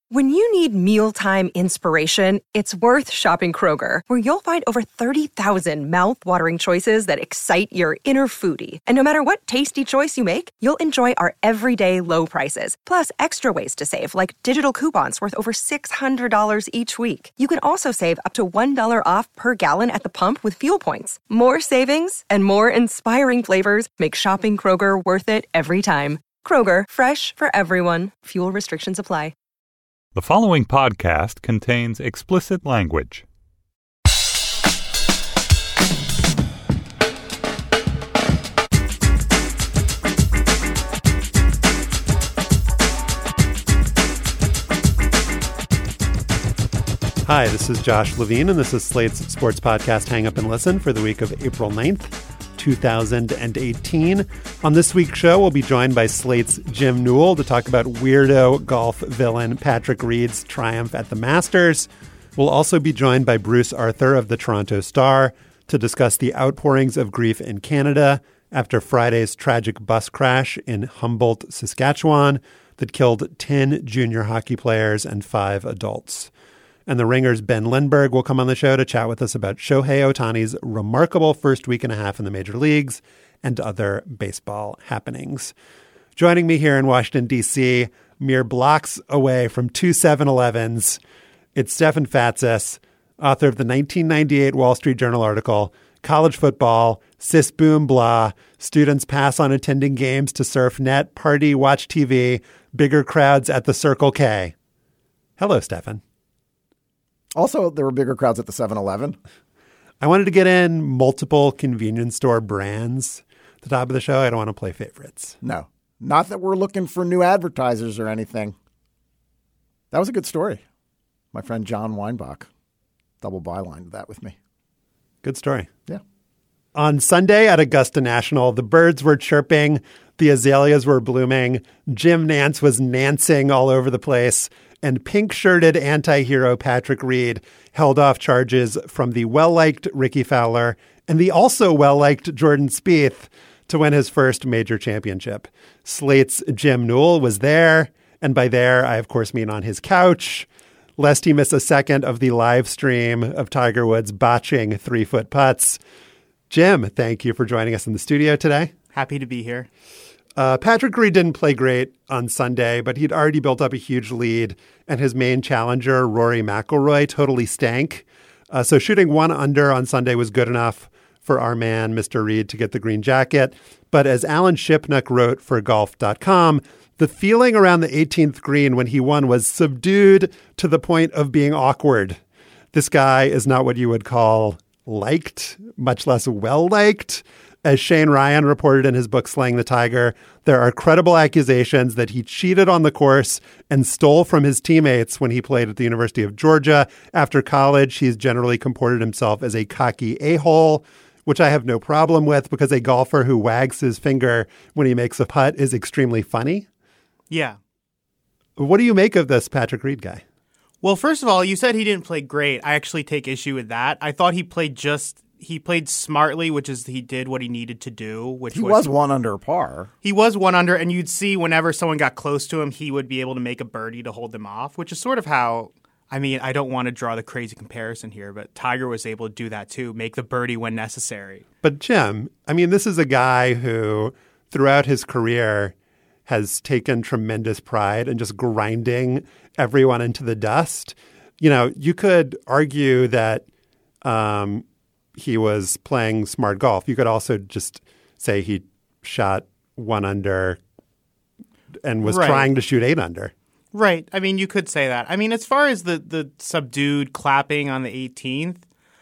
When you need mealtime inspiration, it's worth shopping Kroger, where you'll find over 30,000 mouth-watering choices that excite your inner foodie. And no matter what tasty choice you make, you'll enjoy our everyday low prices, plus extra ways to save, like digital coupons worth over $600 each week. You can also save up to $1 off per gallon at the pump with fuel points. More savings and more inspiring flavors make shopping Kroger worth it every time. Kroger, fresh for everyone. Fuel restrictions apply. The following podcast contains explicit language. Hi, this is Josh Levine, and this is Slate's sports podcast Hang Up and Listen for the week of April 9th, 2018. On this week's show, we'll be joined by Slate's Jim Newell to talk about weirdo golf villain Patrick Reed's triumph at the Masters. We'll also be joined by Bruce Arthur of the Toronto Star to discuss the outpourings of grief in Canada after Friday's tragic bus crash in Humboldt, Saskatchewan, that killed 10 junior hockey players and 5 adults. And the Ringer's Ben Lindbergh will come on the show to chat with us about Shohei Ohtani's remarkable first week and a half in the major leagues and other baseball happenings. Joining me here in Washington, D.C., mere blocks away from two 7-Elevens, it's Stefan Fatsis, author of the 1998 Wall Street Journal article, College Football, Sis Boom Blah, Students Pass on Attending Games to Surf Net, Party, Watch TV, Bigger Crowds at the Circle K. Hello, Stefan. Also, there were bigger crowds at the 7-Eleven. I wanted to get in multiple convenience store brands at the top of the show. I don't want to play favorites. No, not that we're looking for new advertisers or anything. That was a good story. My friend John Weinbach double bylined that with me. Good story. Yeah. On Sunday at Augusta National, the birds were chirping, the azaleas were blooming, Jim Nantz was nancing all over the place, and pink-shirted anti-hero Patrick Reed held off charges from the well-liked Ricky Fowler and the also well-liked Jordan Spieth to win his first major championship. Slate's Jim Newell was there, and by there, I of course mean on his couch, lest he miss a second of the live stream of Tiger Woods botching 3-foot putts. Jim, thank you for joining us in the studio today. Happy to be here. Patrick Reed didn't play great on Sunday, but he'd already built up a huge lead, and his main challenger, Rory McIlroy, totally stank. So shooting 1 under on Sunday was good enough for our man, Mr. Reed, to get the green jacket. But as Alan Shipnuck wrote for golf.com, the feeling around the 18th green when he won was subdued to the point of being awkward. This guy is not what you would call liked, much less well-liked. As Shane Ryan reported in his book, Slaying the Tiger, there are credible accusations that he cheated on the course and stole from his teammates when he played at the University of Georgia. After college, he's generally comported himself as a cocky a-hole, which I have no problem with because a golfer who wags his finger when he makes a putt is extremely funny. Yeah. What do you make of this Patrick Reed guy? Well, first of all, you said he didn't play great. I actually take issue with that. I thought he played smartly, which is he did what he needed to do. Which he was 1 under par. He was 1 under, and you'd see whenever someone got close to him, he would be able to make a birdie to hold them off, which is sort of how, I mean, I don't want to draw the crazy comparison here, but Tiger was able to do that too, make the birdie when necessary. But Jim, I mean, this is a guy who throughout his career has taken tremendous pride in just grinding everyone into the dust. You know, you could argue that he was playing smart golf. You could also just say he shot 1 under and was trying to shoot 8 under. Right. I mean, you could say that. I mean, as far as the subdued clapping on the 18th,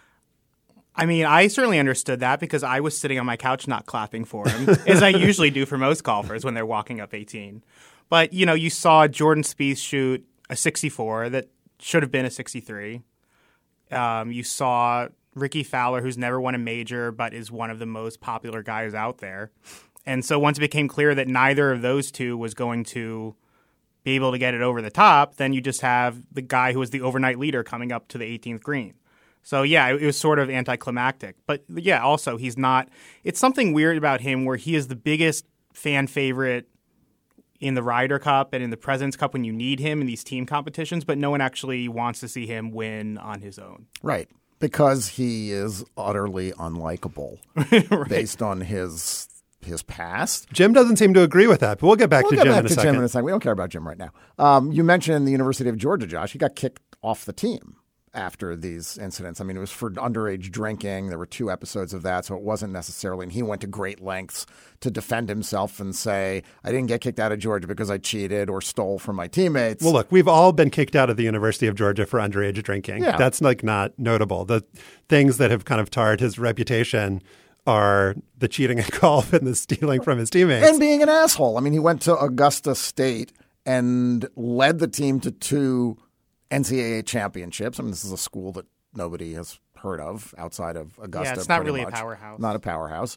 I mean, I certainly understood that because I was sitting on my couch not clapping for him, as I usually do for most golfers when they're walking up 18. But, you know, you saw Jordan Spieth shoot a 64 that should have been a 63. You saw Ricky Fowler, who's never won a major but is one of the most popular guys out there. And so once it became clear that neither of those two was going to be able to get it over the top, then you just have the guy who was the overnight leader coming up to the 18th green. So, yeah, it was sort of anticlimactic. But, yeah, also he's not – it's something weird about him where he is the biggest fan favorite in the Ryder Cup and in the President's Cup when you need him in these team competitions, but no one actually wants to see him win on his own. Right. Because he is utterly unlikable Right. based on his past. Jim doesn't seem to agree with that, but we'll get back to Jim in a second. Jim in a second. We don't care about Jim right now. You mentioned the University of Georgia, Josh. He got kicked off the team after these incidents. I mean, it was for underage drinking. There were 2 episodes of that, so it wasn't necessarily. And he went to great lengths to defend himself and say, I didn't get kicked out of Georgia because I cheated or stole from my teammates. Well, look, we've all been kicked out of the University of Georgia for underage drinking. Yeah. That's like not notable. The things that have kind of tarred his reputation are the cheating at golf and the stealing from his teammates. And being an asshole. I mean, he went to Augusta State and led the team to 2 NCAA championships. I mean, this is a school that nobody has heard of outside of Augusta. Yeah, it's not really much. a powerhouse. Not a powerhouse.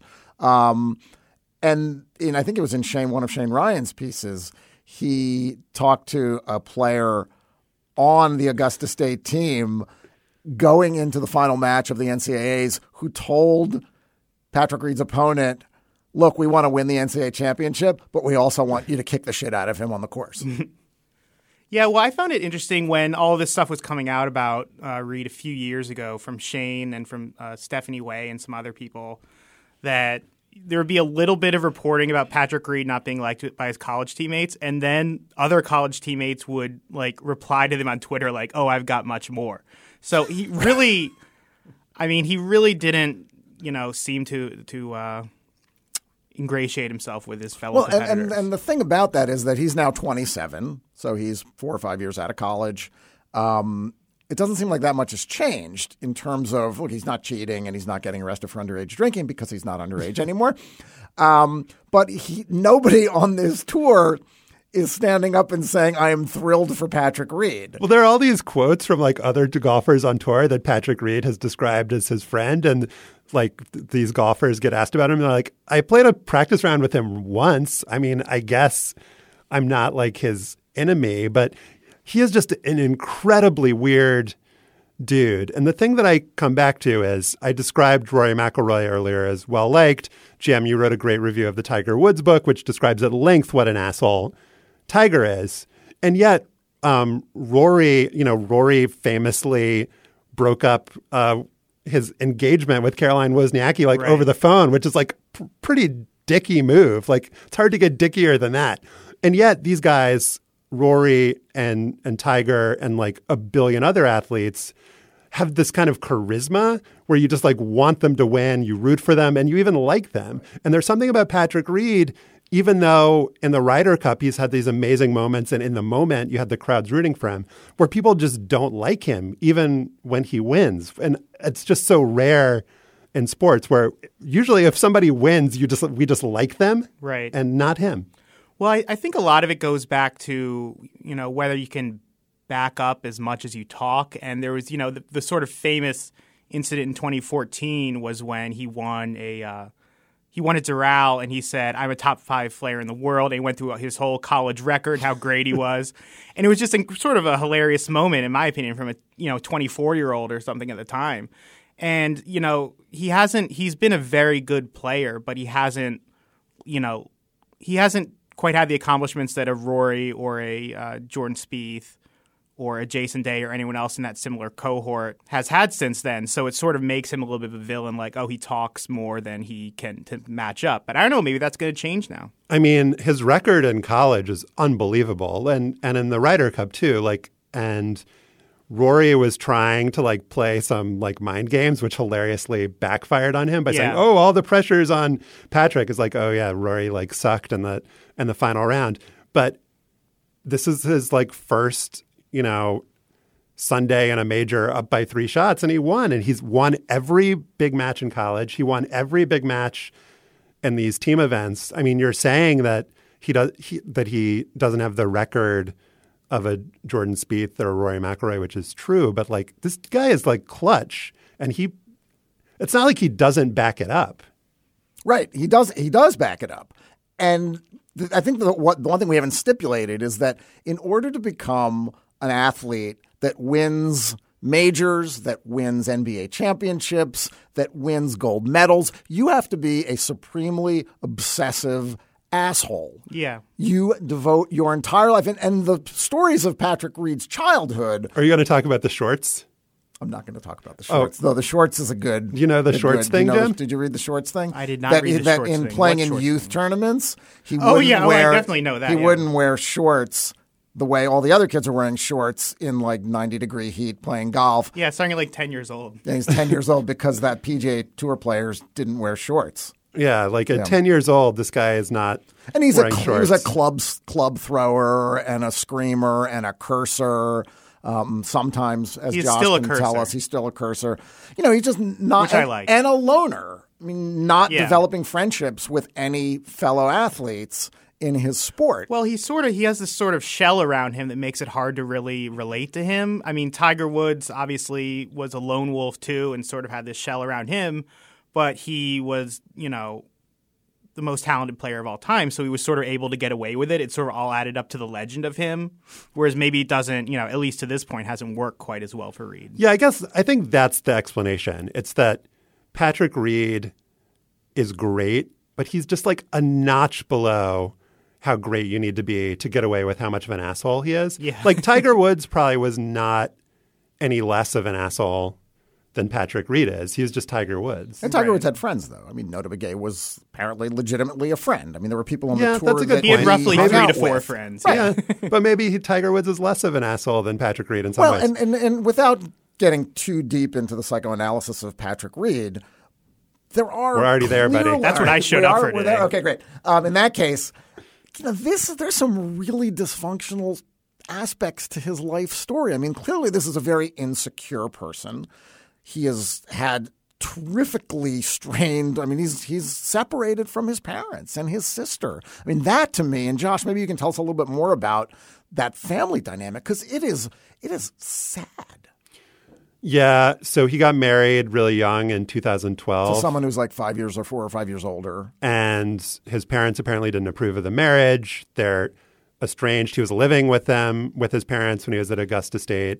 And I think it was in one of Shane Ryan's pieces, he talked to a player on the Augusta State team going into the final match of the NCAAs who told Patrick Reed's opponent, look, we want to win the NCAA championship, but we also want you to kick the shit out of him on the course. Yeah, well, I found it interesting when all this stuff was coming out about Reed a few years ago from Shane and from Stephanie Way and some other people that there would be a little bit of reporting about Patrick Reed not being liked by his college teammates, and then other college teammates would like reply to them on Twitter like, "Oh, I've got much more." So he really, he really didn't, seem to ingratiate himself with his fellow competitors. And the thing about that is that he's now 27, so he's 4 or 5 years out of college. It doesn't seem like that much has changed in terms of, look, he's not cheating and he's not getting arrested for underage drinking because he's not underage anymore. But nobody on this tour is standing up and saying, I am thrilled for Patrick Reed. Well, there are all these quotes from like other golfers on tour that Patrick Reed has described as his friend. And like these golfers get asked about him. They're like, I played a practice round with him once. I mean, I guess I'm not like his enemy, but he is just an incredibly weird dude. And the thing that I come back to is I described Rory McIlroy earlier as well-liked. Jim, you wrote a great review of the Tiger Woods book, which describes at length what an asshole Tiger is. And yet Rory famously broke up his engagement with Caroline Wozniacki Right. over the phone, which is like pretty dicky move. Like it's hard to get dickier than that. And yet these guys, Rory and Tiger and like a billion other athletes, have this kind of charisma where you just like want them to win, you root for them, and you even like them. And there's something about Patrick Reed, even though in the Ryder Cup he's had these amazing moments and in the moment you had the crowds rooting for him, where people just don't like him even when he wins. And it's just so rare in sports where usually if somebody wins, we just like them, right, and not him. Well, I think a lot of it goes back to, whether you can back up as much as you talk. And there was, the sort of famous incident in 2014 was when he won at Doral and he said, I'm a top 5 player in the world. And he went through his whole college record, how great he was. And it was just sort of a hilarious moment, in my opinion, from a 24-year-old or something at the time. And, he's been a very good player, but he hasn't quite had the accomplishments that a Rory or a Jordan Spieth or a Jason Day or anyone else in that similar cohort has had since then. So it sort of makes him a little bit of a villain, like, oh, he talks more than he can to match up. But I don't know, maybe that's going to change now. I mean, his record in college is unbelievable. And in the Ryder Cup too, and Rory was trying to play some mind games, which hilariously backfired on him by saying, "Oh, all the pressure's on Patrick." Is like, "Oh yeah, Rory sucked in the final round." But this is his first, Sunday in a major up by 3 shots, and he won. And he's won every big match in college. He won every big match in these team events. I mean, you're saying that he doesn't have the record of a Jordan Spieth or a Rory McIlroy, which is true, but this guy is clutch, and it's not like he doesn't back it up. Right. He does back it up. And I think the one thing we haven't stipulated is that in order to become an athlete that wins majors, that wins NBA championships, that wins gold medals, you have to be a supremely obsessive asshole. Yeah. You devote your entire life. And the stories of Patrick Reed's childhood. Are you going to talk about the shorts? I'm not going to talk about the shorts, though the shorts is a good. You know the shorts thing, Jim? Did you read the shorts thing? I did not read the shorts in thing. playing What in shorts youth thing? tournaments, he Oh, wouldn't yeah. wear, I definitely know that. He yeah. wouldn't wear shorts the way all the other kids are wearing shorts in like 90-degree heat playing golf. Yeah, starting at like 10 years old. And he's 10 years old because that PGA Tour players didn't wear shorts. Yeah, like at 10 years old, this guy is not And he's wearing he shorts. was a club thrower and a screamer and a cursor. Sometimes, as He's Josh still a can tell cursor. us, he's still a cursor. You know, he's just not Which I like. and a loner. I mean, not Yeah. developing friendships with any fellow athletes in his sport. Well, he has this sort of shell around him that makes it hard to really relate to him. I mean, Tiger Woods obviously was a lone wolf too and sort of had this shell around him, but he was, the most talented player of all time, so he was sort of able to get away with it. It sort of all added up to the legend of him, whereas maybe it doesn't, at least to this point, hasn't worked quite as well for Reed. Yeah, I think that's the explanation. It's that Patrick Reed is great, but he's just like a notch below how great you need to be to get away with how much of an asshole he is. Yeah. Like Tiger Woods probably was not any less of an asshole than Patrick Reed is. He was just Tiger Woods. And Tiger Right. Woods had friends, though. I mean, Nota Begay was apparently legitimately a friend. I mean, there were people on Yeah, the tour that's a good that He had point. roughly hung 3 to out 4 with. friends. Yeah, but maybe Tiger Woods is less of an asshole than Patrick Reed in some Well, ways. and without getting too deep into the psychoanalysis of Patrick Reed, there are We're already there, buddy. clear That's what I lines. showed We up are- for we're there? today. Okay, great. In that case, there's some really dysfunctional aspects to his life story. I mean, clearly this is a very insecure person. He has had terrifically strained. I mean, he's separated from his parents and his sister. I mean, that to me, and Josh, maybe you can tell us a little bit more about that family dynamic because it is sad. Yeah, so he got married really young in 2012. To someone who's like 4 or 5 years older. And his parents apparently didn't approve of the marriage. They're estranged. He was living with them, with his parents when he was at Augusta State.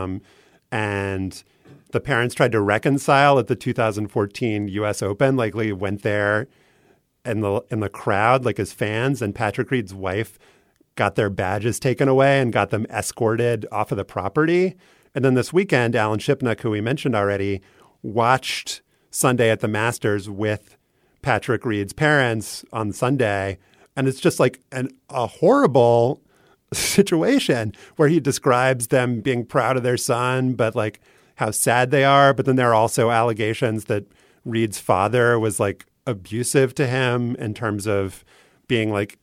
And the parents tried to reconcile at the 2014 U.S. Open. Like, he went there in the crowd, like as fans, and Patrick Reed's wife got their badges taken away and got them escorted off of the property. And then this weekend, Alan Shipnuck, who we mentioned already, watched Sunday at the Masters with Patrick Reed's parents on Sunday. And it's just like a horrible situation where he describes them being proud of their son, but like how sad they are. But then there are also allegations that Reed's father was like abusive to him in terms of being like,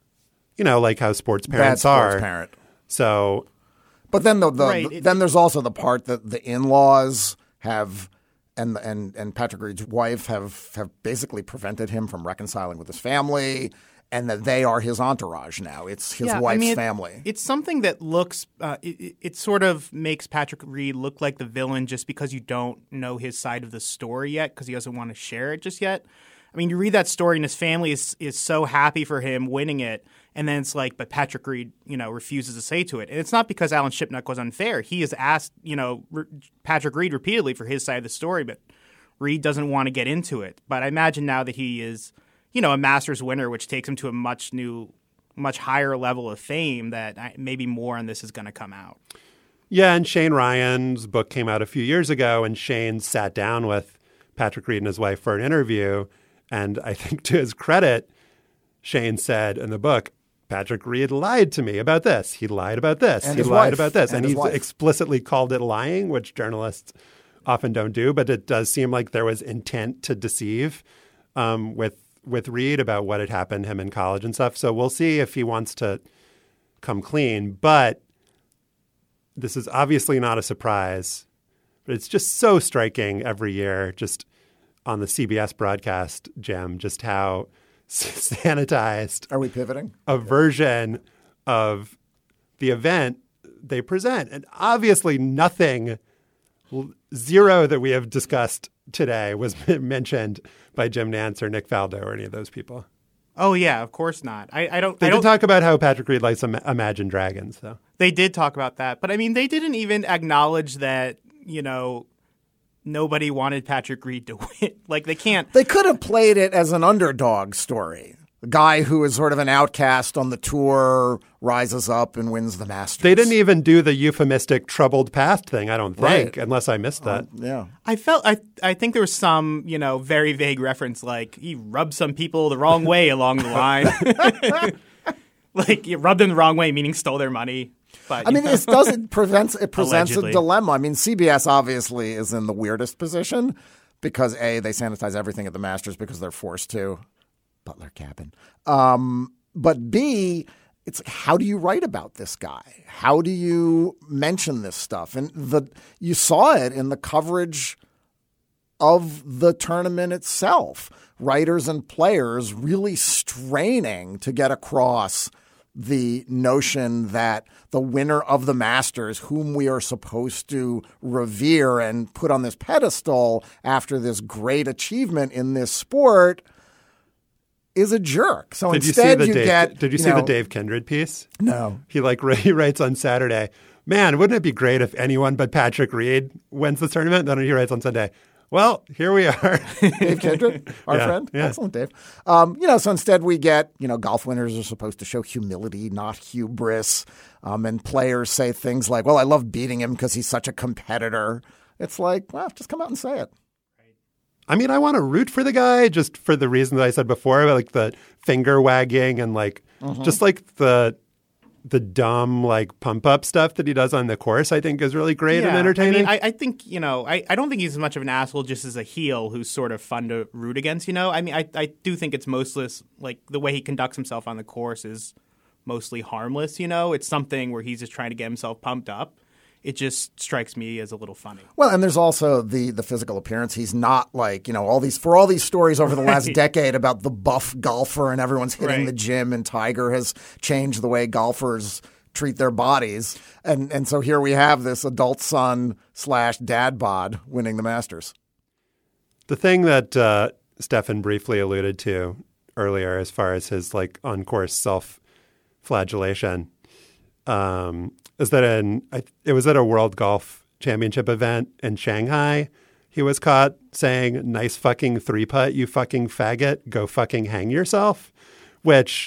like how sports parents Bad sports are. parent. So, But then Right. then there's also the part that the in-laws have and Patrick Reed's wife have basically prevented him from reconciling with his family, and that they are his entourage now. It's his wife's family. It's something that looks it sort of makes Patrick Reed look like the villain just because you don't know his side of the story yet because he doesn't want to share it just yet. I mean, you read that story and his family is so happy for him winning it. And then it's like, but Patrick Reed, refuses to say to it. And it's not because Alan Shipnuck was unfair. He has asked, Patrick Reed repeatedly for his side of the story, but Reed doesn't want to get into it. But I imagine now that he is, a Masters winner, which takes him to a much higher level of fame, that maybe more on this is going to come out. yeah, and Shane Ryan's book came out a few years ago, and Shane sat down with Patrick Reed and his wife for an interview. And I think to his credit, Shane said in the book, Patrick Reed lied to me about this. He lied about this. And he his lied wife. about this. And And his he wife. explicitly called it lying, which journalists often don't do. But it does seem like there was intent to deceive with Reed about what had happened to him in college and stuff. So we'll see if he wants to come clean. But this is obviously not a surprise. But it's just so striking every year, just on the CBS broadcast, Jim, just how sanitized Are we pivoting? a version of the event they present. And obviously nothing, zero that we have discussed today was mentioned by Jim Nantz or Nick Faldo or any of those people. Oh yeah, of course not. I don't. They did talk about how Patrick Reed likes Imagine Dragons, though. They did talk about that, but I mean, they didn't even acknowledge that nobody wanted Patrick Reed to win. Like they can't. They could have played it as an underdog story. A guy who is sort of an outcast on the tour rises up and wins the Masters. They didn't even do the euphemistic troubled past thing, I don't think, unless I missed that. Yeah. I think there was some, very vague reference, like he rubbed some people the wrong way along the line. Like you rubbed them the wrong way, meaning stole their money. But, it presents Allegedly. a dilemma. I mean, CBS obviously is in the weirdest position because A, they sanitize everything at the Masters because they're forced to. Butler cabin. But B, it's like, how do you write about this guy? How do you mention this stuff? And you saw it in the coverage of the tournament itself. Writers and players really straining to get across the notion that the winner of the Masters, whom we are supposed to revere and put on this pedestal after this great achievement in this sport, is a jerk. So Did instead you see you get... Did you see the Dave Kindred piece? No. He writes on Saturday, man, wouldn't it be great if anyone but Patrick Reed wins the tournament? Then he writes on Sunday, well, here we are. Dave Kindred, our friend. Yeah. Excellent, Dave. So instead we get, golf winners are supposed to show humility, not hubris. And players say things like, well, I love beating him because he's such a competitor. It's like, well, just come out and say it. I mean, I want to root for the guy just for the reason that I said before, like the finger wagging and just like the dumb pump up stuff that he does on the course. I think is really great and entertaining. I think I don't think he's as much of an asshole just as a heel who's sort of fun to root against. I do think it's mostly the way he conducts himself on the course is mostly harmless. It's something where he's just trying to get himself pumped up. It just strikes me as a little funny. Well, and there's also the physical appearance. He's not all these stories over the last decade about the buff golfer and everyone's hitting the gym and Tiger has changed the way golfers treat their bodies. And so here we have this adult son / dad bod winning the Masters. The thing that Stefan briefly alluded to earlier as far as his on-course self-flagellation is that it was at a World Golf Championship event in Shanghai. He was caught saying, nice fucking 3-putt, you fucking faggot, go fucking hang yourself, which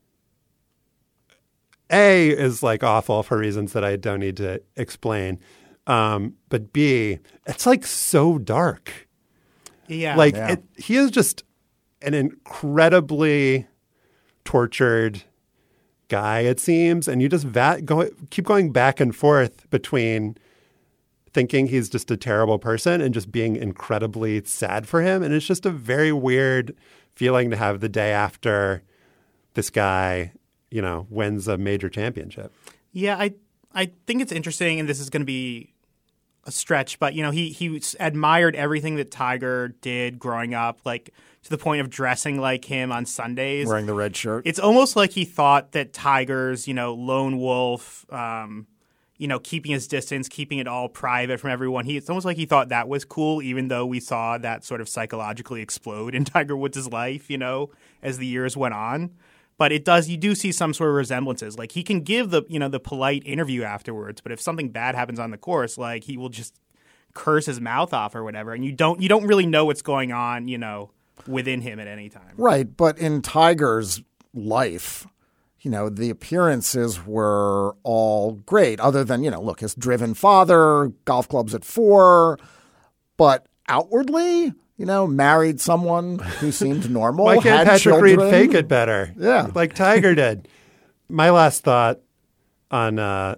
A, is awful for reasons that I don't need to explain. But B, it's so dark. Yeah. He is just an incredibly tortured guy, it seems, and you just keep going back and forth between thinking he's just a terrible person and just being incredibly sad for him. And it's just a very weird feeling to have the day after this guy, wins a major championship. Yeah, I think it's interesting, and this is going to be a stretch, but he admired everything that Tiger did growing up, to the point of dressing like him on Sundays, wearing the red shirt. It's almost like he thought that Tiger's, lone wolf, keeping his distance, keeping it all private from everyone. It's almost like he thought that was cool, even though we saw that sort of psychologically explode in Tiger Woods' life, as the years went on. But you do see some sort of resemblances. He can give the polite interview afterwards, but if something bad happens on the course, he will just curse his mouth off or whatever, and you don't really know what's going on, within him at any time. Right, but in Tiger's life, the appearances were all great, other than, look, his driven father, golf clubs at 4, but outwardly, married someone who seemed normal. Why can't had Patrick Reed children. fake it better? Yeah. Like Tiger did. My last thought on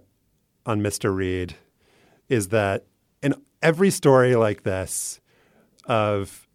Mr. Reed is that in every story like this of,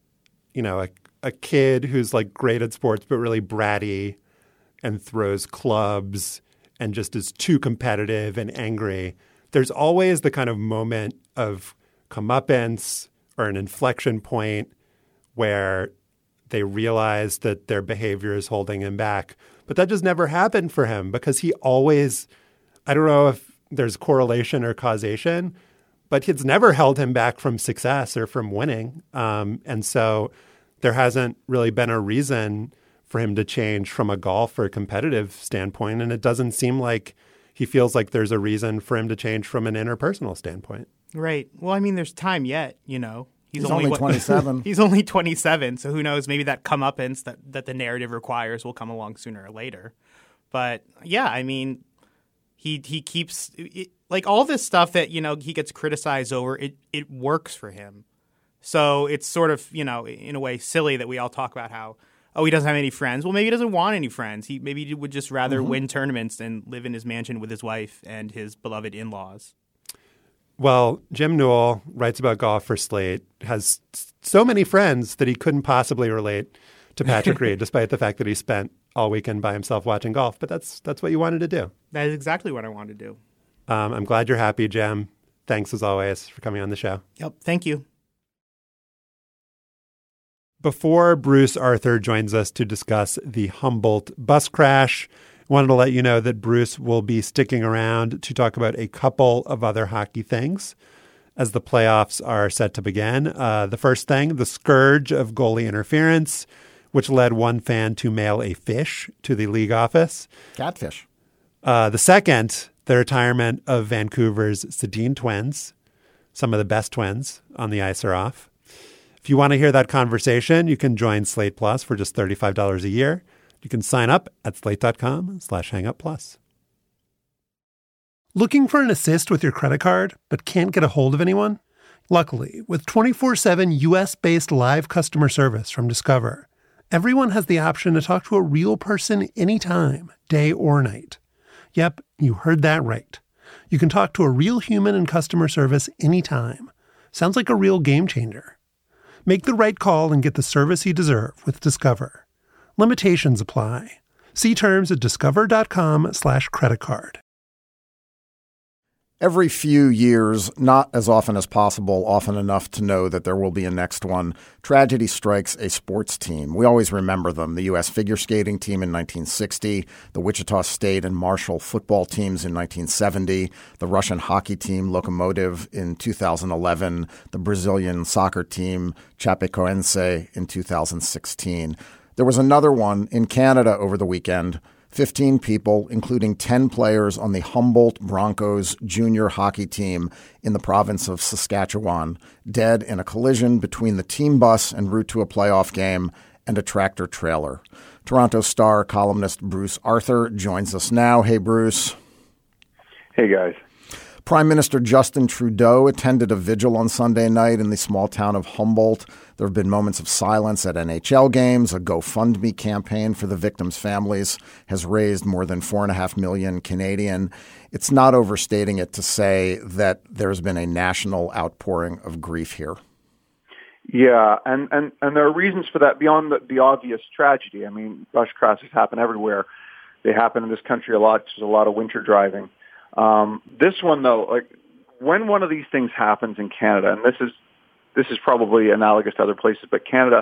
a kid who's great at sports but really bratty and throws clubs and just is too competitive and angry, there's always the kind of moment of comeuppance or an inflection point where they realize that their behavior is holding him back. But that just never happened for him because he always, I don't know if there's correlation or causation, but it's never held him back from success or from winning. And so there hasn't really been a reason for him to change from a golf or competitive standpoint. And it doesn't seem like he feels like there's a reason for him to change from an interpersonal standpoint. Right. Well, there's time yet, He's only 27. He's only 27, so who knows? Maybe that comeuppance that the narrative requires will come along sooner or later. But yeah, I mean, he keeps like all this stuff that he gets criticized over. It works for him. So it's sort of in a way silly that we all talk about how he doesn't have any friends. Well, maybe he doesn't want any friends. Maybe he would just rather win tournaments and live in his mansion with his wife and his beloved in-laws. Well, Jim Newell writes about golf for Slate, has so many friends that he couldn't possibly relate to Patrick Reed, despite the fact that he spent all weekend by himself watching golf. But that's what you wanted to do. That is exactly what I wanted to do. I'm glad you're happy, Jim. Thanks, as always, for coming on the show. Yep. Thank you. Before Bruce Arthur joins us to discuss the Humboldt bus crash, I wanted to let you know that Bruce will be sticking around to talk about a couple of other hockey things as the playoffs are set to begin. The first thing, the scourge of goalie interference, which led one fan to mail a fish to the league office. Catfish. The second, the retirement of Vancouver's Sedin Twins. Some of the best Twins on the ice are off. If you want to hear that conversation, you can join Slate Plus for just $35 a year. You can sign up at slate.com/hangup+. Looking for an assist with your credit card, but can't get a hold of anyone? Luckily, with 24/7 U.S.-based live customer service from Discover, everyone has the option to talk to a real person anytime, day or night. Yep, you heard that right. You can talk to a real human in customer service anytime. Sounds like a real game changer. Make the right call and get the service you deserve with Discover. Limitations apply. See terms at discover.com/creditcard. Every few years, not as often as possible, often enough to know that there will be a next one, tragedy strikes a sports team. We always remember them. The U.S. figure skating team in 1960, the Wichita State and Marshall football teams in 1970, the Russian hockey team Lokomotiv in 2011, the Brazilian soccer team Chapecoense in 2016. There was another one in Canada over the weekend. 15 people, including 10 players on the Humboldt Broncos junior hockey team in the province of Saskatchewan, dead in a collision between the team bus en route to a playoff game and a tractor trailer. Toronto Star columnist Bruce Arthur joins us now. Hey, Bruce. Hey, guys. Prime Minister Justin Trudeau attended a vigil on Sunday night in the small town of Humboldt. There have been moments of silence at NHL games. A GoFundMe campaign for the victims' families has raised more than $4.5 million Canadian. It's not overstating it to say that there's been a national outpouring of grief here. Yeah, and there are reasons for that beyond the obvious tragedy. I mean, bus crashes happen everywhere. They happen in this country a lot. There's a lot of winter driving. This one, though, like when one of these things happens in Canada, and this is probably analogous to other places, but Canada,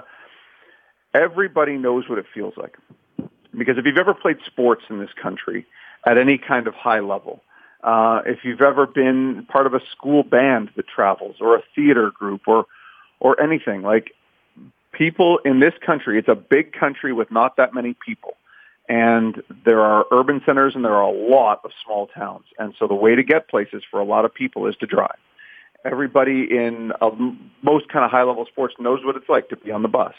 everybody knows what it feels like. Because if you've ever played sports in this country at any kind of high level, if you've ever been part of a school band that travels or a theater group or anything, like people in this country, it's a big country with not that many people. And there are urban centers and there are a lot of small towns. And so the way to get places for a lot of people is to drive. Everybody in most kind of high-level sports knows what it's like to be on the bus.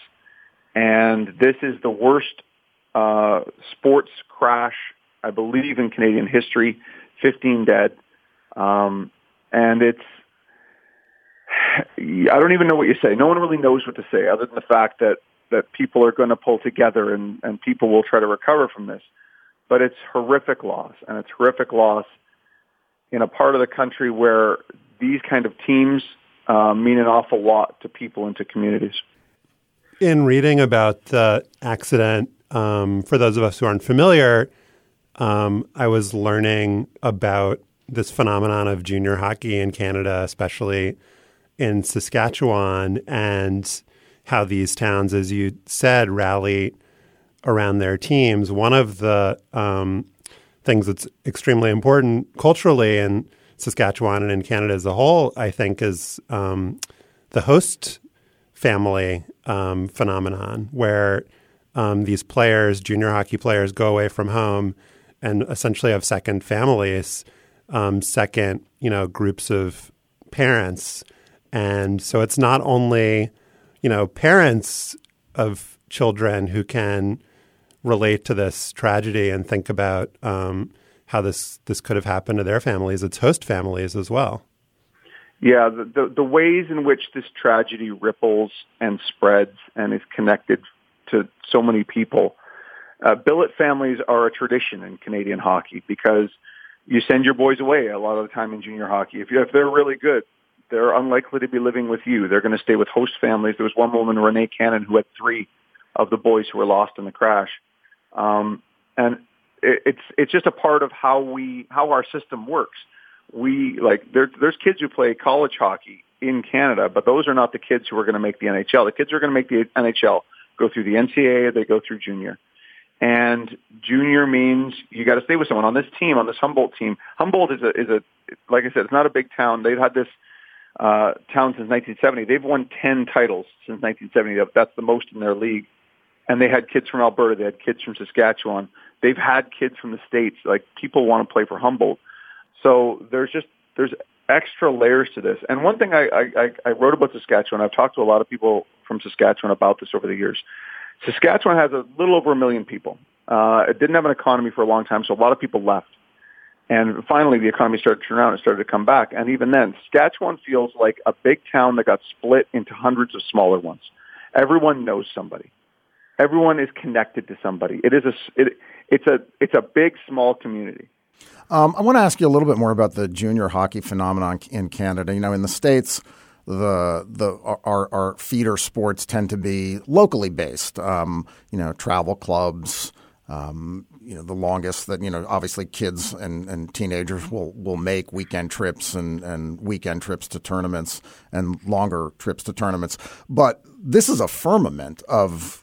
And this is the worst sports crash, I believe, in Canadian history, 15 dead. And it's, I don't even know what you say. No one really knows what to say other than the fact that people are going to pull together and people will try to recover from this. But it's horrific loss, and it's horrific loss in a part of the country where these kind of teams mean an awful lot to people and to communities. In reading about the accident, for those of us who aren't familiar, I was learning about this phenomenon of junior hockey in Canada, especially in Saskatchewan, and how these towns, as you said, rally around their teams. One of the things that's extremely important culturally in Saskatchewan and in Canada as a whole, I think, is the host family phenomenon, where these players, junior hockey players, go away from home and essentially have second families, second, groups of parents And so it's not only, parents of children who can relate to this tragedy and think about how this could have happened to their families. It's host families as well. Yeah, the ways in which this tragedy ripples and spreads and is connected to so many people. Billet families are a tradition in Canadian hockey because you send your boys away a lot of the time in junior hockey. If they're really good, they're unlikely to be living with you. They're going to stay with host families. There was one woman, Renee Cannon, who had 3 of the boys who were lost in the crash. And it's just a part of how our system works. There's kids who play college hockey in Canada, but those are not the kids who are going to make the NHL. The kids who are going to make the NHL go through the NCAA, they go through junior. And junior means you got to stay with someone on this team, on this Humboldt team. Humboldt is a like I said, it's not a big town. They've had this town since 1970. They've won 10 titles since 1970. That's the most in their league. And they had kids from Alberta. They had kids from Saskatchewan. They've had kids from the States. Like, people want to play for Humboldt. So there's extra layers to this. And one thing I wrote about Saskatchewan, I've talked to a lot of people from Saskatchewan about this over the years. Saskatchewan has a little over 1 million people. It didn't have an economy for a long time, so a lot of people left. And finally, the economy started to turn around and started to come back. And even then, Saskatchewan feels like a big town that got split into hundreds of smaller ones. Everyone knows somebody. Everyone is connected to somebody. It's a big, small community. I want to ask you a little bit more about the junior hockey phenomenon in Canada. In the States, our feeder sports tend to be locally based. Travel clubs. The longest that obviously kids and teenagers will make weekend trips and weekend trips to tournaments and longer trips to tournaments. But this is a firmament of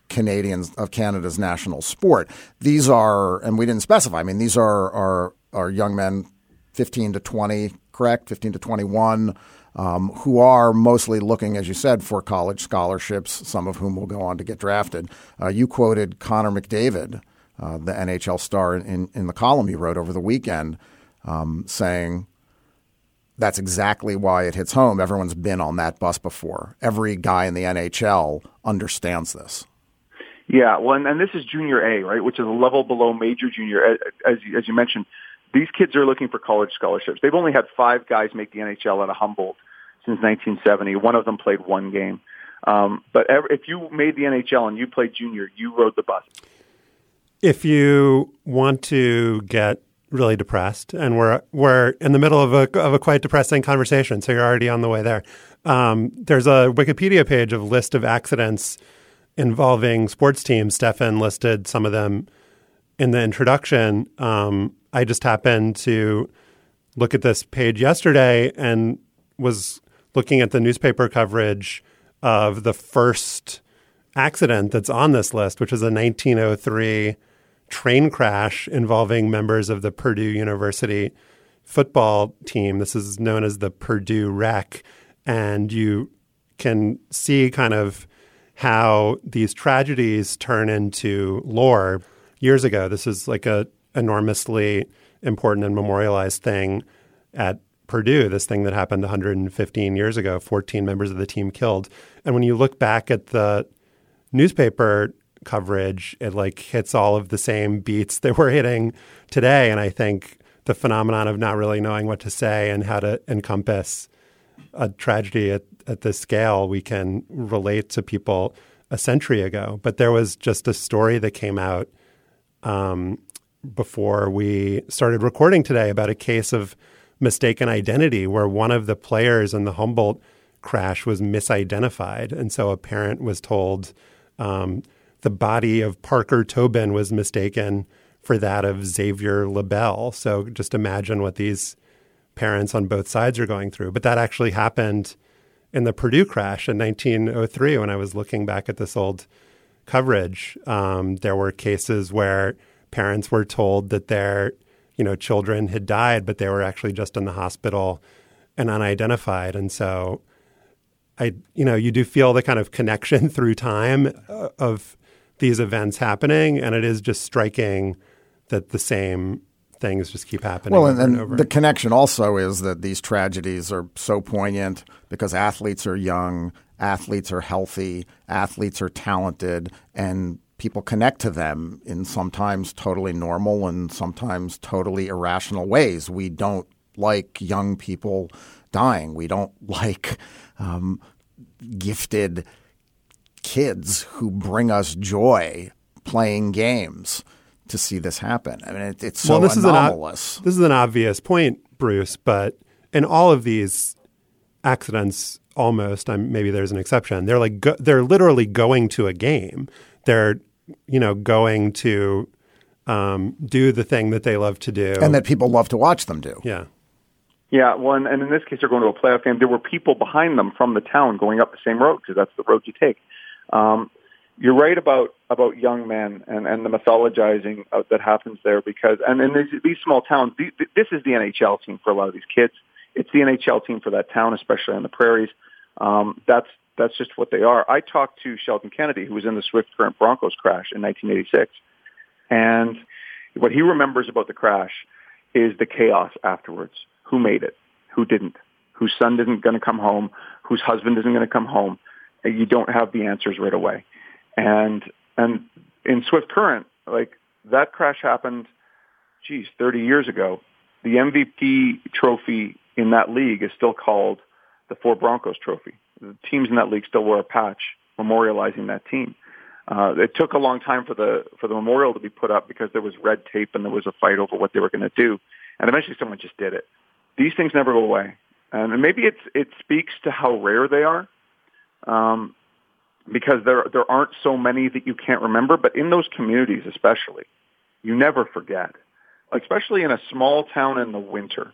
Canada's national sport. These are, and we didn't specify. I mean, these are young men, 15 to 20, correct? 15 to 21. Who are mostly looking, as you said, for college scholarships, some of whom will go on to get drafted. You quoted Connor McDavid, the NHL star, in the column you wrote over the weekend, saying that's exactly why it hits home. Everyone's been on that bus before. Every guy in the NHL understands this. Yeah, well, and this is junior A, right, which is a level below major junior. As you mentioned, these kids are looking for college scholarships. They've only had 5 guys make the NHL out of Humboldt since 1970. One of them played 1 game. But if you made the NHL and you played junior, you rode the bus. If you want to get really depressed, and we're in the middle of a quite depressing conversation, so you're already on the way there. There's a Wikipedia page of list of accidents involving sports teams. Stefan listed some of them in the introduction. I just happened to look at this page yesterday and was looking at the newspaper coverage of the first accident that's on this list, which is a 1903 train crash involving members of the Purdue University football team. This is known as the Purdue Wreck. And you can see kind of how these tragedies turn into lore. Years ago, this is like a enormously important and memorialized thing at Purdue, this thing that happened 115 years ago, 14 members of the team killed. And when you look back at the newspaper coverage, it like hits all of the same beats that we're hitting today. And I think the phenomenon of not really knowing what to say and how to encompass a tragedy at this scale, we can relate to people a century ago. But there was just a story that came out before we started recording today about a case of mistaken identity where one of the players in the Humboldt crash was misidentified. And so a parent was told the body of Parker Tobin was mistaken for that of Xavier LaBelle. So just imagine what these parents on both sides are going through. But that actually happened in the Purdue crash in 1903 when I was looking back at this old coverage. There were cases where parents were told that their children had died, but they were actually just in the hospital and unidentified. And so you do feel the kind of connection through time of these events happening. And it is just striking that the same things just keep happening Well, over and over. the connection also is that these tragedies are so poignant because athletes are young, athletes are healthy, athletes are talented, and people connect to them in sometimes totally normal and sometimes totally irrational ways. We don't like young people dying. We don't like gifted kids who bring us joy playing games to see this happen. I mean, it's so anomalous. This is an obvious point, Bruce, but in all of these accidents, almost, maybe there's an exception, they're like they're literally going to a game. They're, going to do the thing that they love to do. And that people love to watch them do. Yeah. Yeah, well, and in this case, they're going to a playoff game. There were people behind them from the town going up the same road because that's the road you take. You're right about young men and the mythologizing that happens there because, and in these small towns, this is the NHL team for a lot of these kids. It's the NHL team for that town, especially on the prairies. That's just what they are. I talked to Sheldon Kennedy, who was in the Swift Current Broncos crash in 1986, and what he remembers about the crash is the chaos afterwards. Who made it? Who didn't? Whose son isn't going to come home? Whose husband isn't going to come home? And you don't have the answers right away. And in Swift Current, like that crash happened, 30 years ago. The MVP trophy in that league is still called the Ford Broncos Trophy. The teams in that league still wear a patch memorializing that team. It took a long time for the memorial to be put up because there was red tape and there was a fight over what they were going to do. And eventually someone just did it. These things never go away. And maybe it speaks to how rare they are, because there aren't so many that you can't remember. But in those communities especially, you never forget, like, especially in a small town in the winter.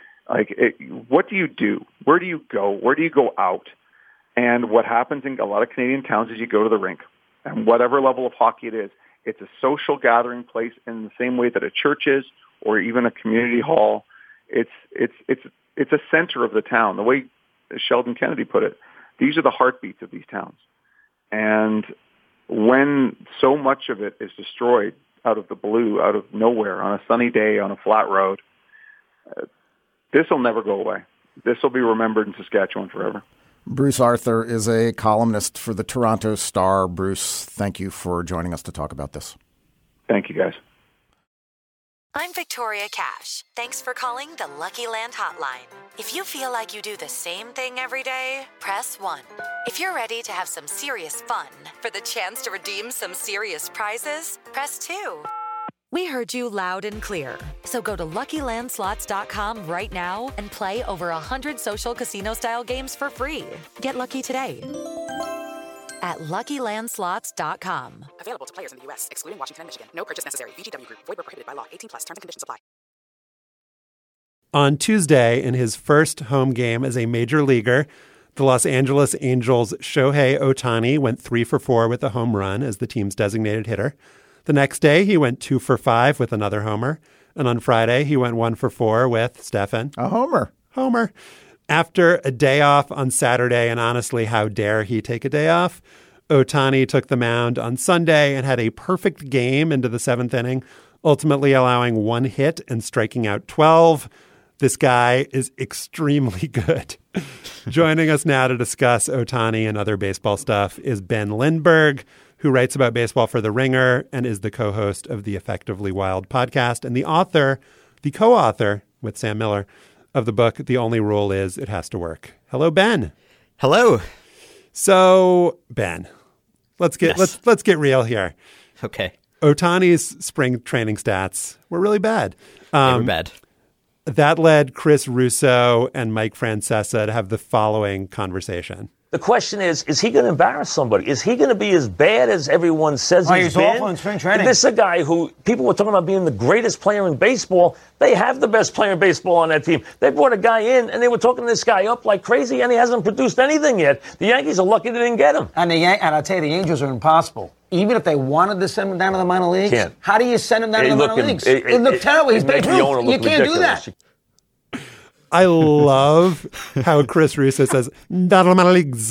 What do you do? Where do you go? Where do you go out? And what happens in a lot of Canadian towns is you go to the rink. And whatever level of hockey it is, it's a social gathering place in the same way that a church is or even a community hall. It's a center of the town. The way Sheldon Kennedy put it, these are the heartbeats of these towns. And when so much of it is destroyed out of the blue, out of nowhere, on a sunny day, on a flat road, this will never go away. This will be remembered in Saskatchewan forever. Bruce Arthur is a columnist for the Toronto Star. Bruce, thank you for joining us to talk about this. Thank you, guys. I'm Victoria Cash. Thanks for calling the Lucky Land Hotline. If you feel like you do the same thing every day, press 1. If you're ready to have some serious fun for the chance to redeem some serious prizes, press 2. We heard you loud and clear. So go to LuckyLandSlots.com right now and play over 100 social casino-style games for free. Get lucky today at LuckyLandSlots.com. Available to players in the U.S., excluding Washington and Michigan. No purchase necessary. VGW Group. Void where prohibited by law. 18+. Terms and conditions apply. On Tuesday, in his first home game as a major leaguer, the Los Angeles Angels' Shohei Ohtani went 3 for 4 with a home run as the team's designated hitter. The next day, he went 2 for 5 with another homer. And on Friday, he went 1 for 4 with, Stefan, a homer. After a day off on Saturday, and honestly, how dare he take a day off, Ohtani took the mound on Sunday and had a perfect game into the 7th inning, ultimately allowing 1 hit and striking out 12. This guy is extremely good. Joining us now to discuss Ohtani and other baseball stuff is Ben Lindbergh, who writes about baseball for The Ringer and is the co-host of the Effectively Wild podcast and the co-author with Sam Miller of the book, The Only Rule Is It Has to Work. Hello, Ben. Hello. So, Ben, let's get real here. Okay. Ohtani's spring training stats were really bad. They were bad. That led Chris Russo and Mike Francesa to have the following conversation. The question is he going to embarrass somebody? Is he going to be as bad as everyone says he's been? Awful in spring training. This is a guy who people were talking about being the greatest player in baseball. They have the best player in baseball on that team. They brought a guy in, and they were talking this guy up like crazy, and he hasn't produced anything yet. The Yankees are lucky they didn't get him. And I'll tell you, the Angels are impossible. Even if they wanted to send him down to the minor leagues, Can't. How do you send him down to the minor leagues? It looked terrible. He's Babe Ruth. You can't do that. I love how Chris Russo says, down to the minor leagues.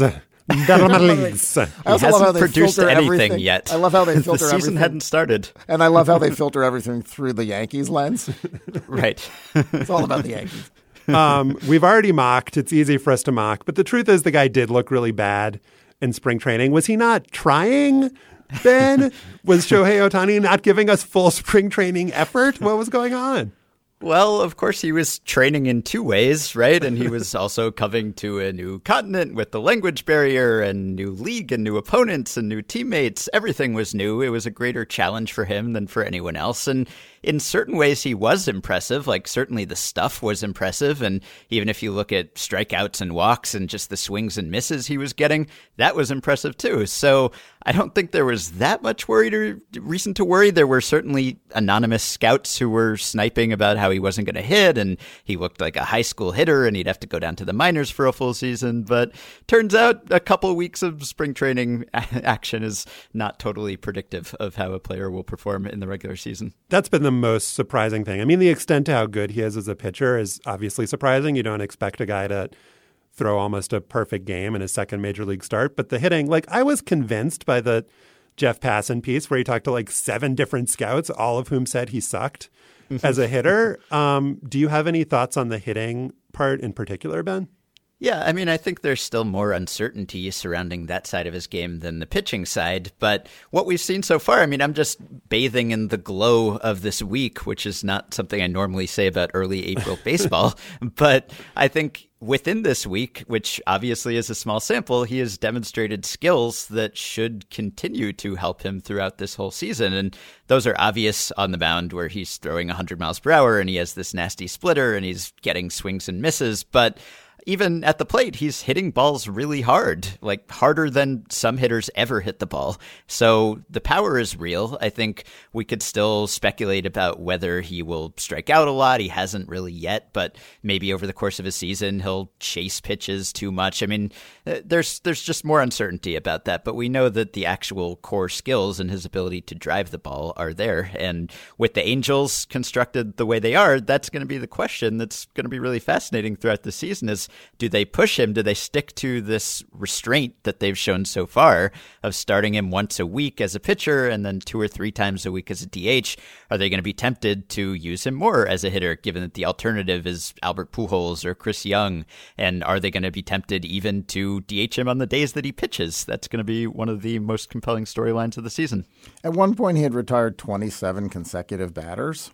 Dermaligs. I also He love how hasn't they produced filter anything everything. yet. I love how they The filter season everything. hadn't started. And I love how they filter everything through the Yankees lens. Right. It's all about the Yankees. We've already mocked. It's easy for us to mock. But the truth is the guy did look really bad in spring training. Was he not trying, Ben? Was Shohei Ohtani not giving us full spring training effort? What was going on? Well, of course, he was training in two ways, right? And he was also coming to a new continent with the language barrier and new league and new opponents and new teammates. Everything was new. It was a greater challenge for him than for anyone else. And in certain ways, he was impressive. Like, certainly the stuff was impressive. And even if you look at strikeouts and walks and just the swings and misses he was getting, that was impressive too. So I don't think there was that much reason to worry. There were certainly anonymous scouts who were sniping about how he wasn't going to hit, and he looked like a high school hitter, and he'd have to go down to the minors for a full season. But turns out a couple weeks of spring training action is not totally predictive of how a player will perform in the regular season. That's been the most surprising thing. I mean, the extent to how good he is as a pitcher is obviously surprising. You don't expect a guy to throw almost a perfect game in his second major league start. But the hitting, like, I was convinced by the Jeff Passan piece where he talked to like 7 different scouts, all of whom said he sucked as a hitter. Do you have any thoughts on the hitting part in particular, Ben? Yeah, I mean, I think there's still more uncertainty surrounding that side of his game than the pitching side. But what we've seen so far, I mean, I'm just bathing in the glow of this week, which is not something I normally say about early April baseball. But I think within this week, which obviously is a small sample, he has demonstrated skills that should continue to help him throughout this whole season. And those are obvious on the mound where he's throwing 100 miles per hour and he has this nasty splitter and he's getting swings and misses. But even at the plate, he's hitting balls really hard, like harder than some hitters ever hit the ball. So the power is real. I think we could still speculate about whether he will strike out a lot. He hasn't really yet, but maybe over the course of a season, he'll chase pitches too much. I mean, there's just more uncertainty about that, but we know that the actual core skills and his ability to drive the ball are there. And with the Angels constructed the way they are, that's going to be the question that's going to be really fascinating throughout the season is, do they push him? Do they stick to this restraint that they've shown so far of starting him once a week as a pitcher and then 2 or 3 times a week as a DH? Are they going to be tempted to use him more as a hitter, given that the alternative is Albert Pujols or Chris Young? And are they going to be tempted even to DH him on the days that he pitches? That's going to be one of the most compelling storylines of the season. At one point, he had retired 27 consecutive batters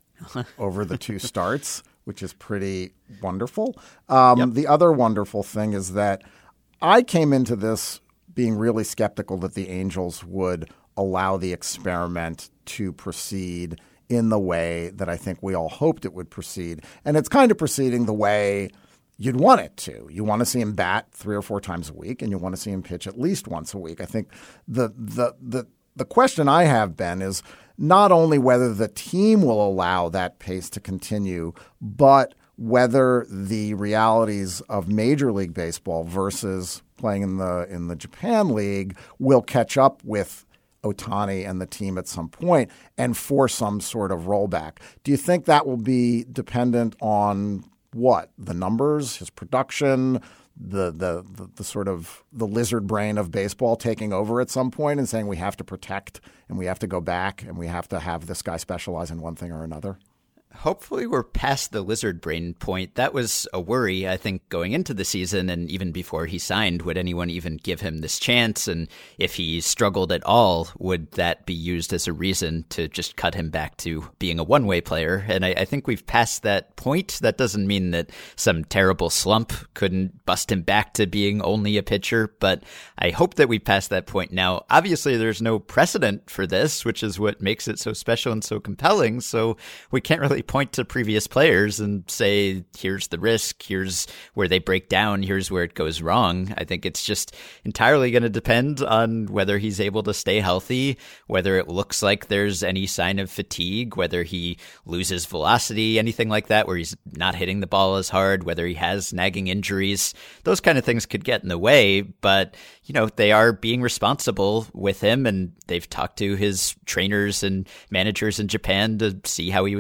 over the 2 starts, which is pretty wonderful. The other wonderful thing is that I came into this being really skeptical that the Angels would allow the experiment to proceed in the way that I think we all hoped it would proceed. And it's kind of proceeding the way you'd want it to. You want to see him bat 3 or 4 times a week, and you want to see him pitch at least once a week. I think the question I have, Ben, is not only whether the team will allow that pace to continue, but whether the realities of Major League Baseball versus playing in the Japan League will catch up with Ohtani and the team at some point and force some sort of rollback. Do you think that will be dependent on what? The numbers, his production, the sort of the lizard brain of baseball taking over at some point and saying we have to protect and we have to go back and we have to have this guy specialize in one thing or another? Hopefully we're past the lizard brain point. That was a worry, I think, going into the season and even before he signed. Would anyone even give him this chance? And if he struggled at all, would that be used as a reason to just cut him back to being a one-way player? And I think we've passed that point. That doesn't mean that some terrible slump couldn't bust him back to being only a pitcher, but I hope that we've passed that point now. Obviously, there's no precedent for this, which is what makes it so special and so compelling. So we can't really point to previous players and say, here's the risk, here's where they break down, here's where it goes wrong. I think it's just entirely going to depend on whether he's able to stay healthy, whether it looks like there's any sign of fatigue, whether he loses velocity, anything like that, where he's not hitting the ball as hard, whether he has nagging injuries. Those kind of things could get in the way, but they are being responsible with him, and they've talked to his trainers and managers in Japan to see how he was handled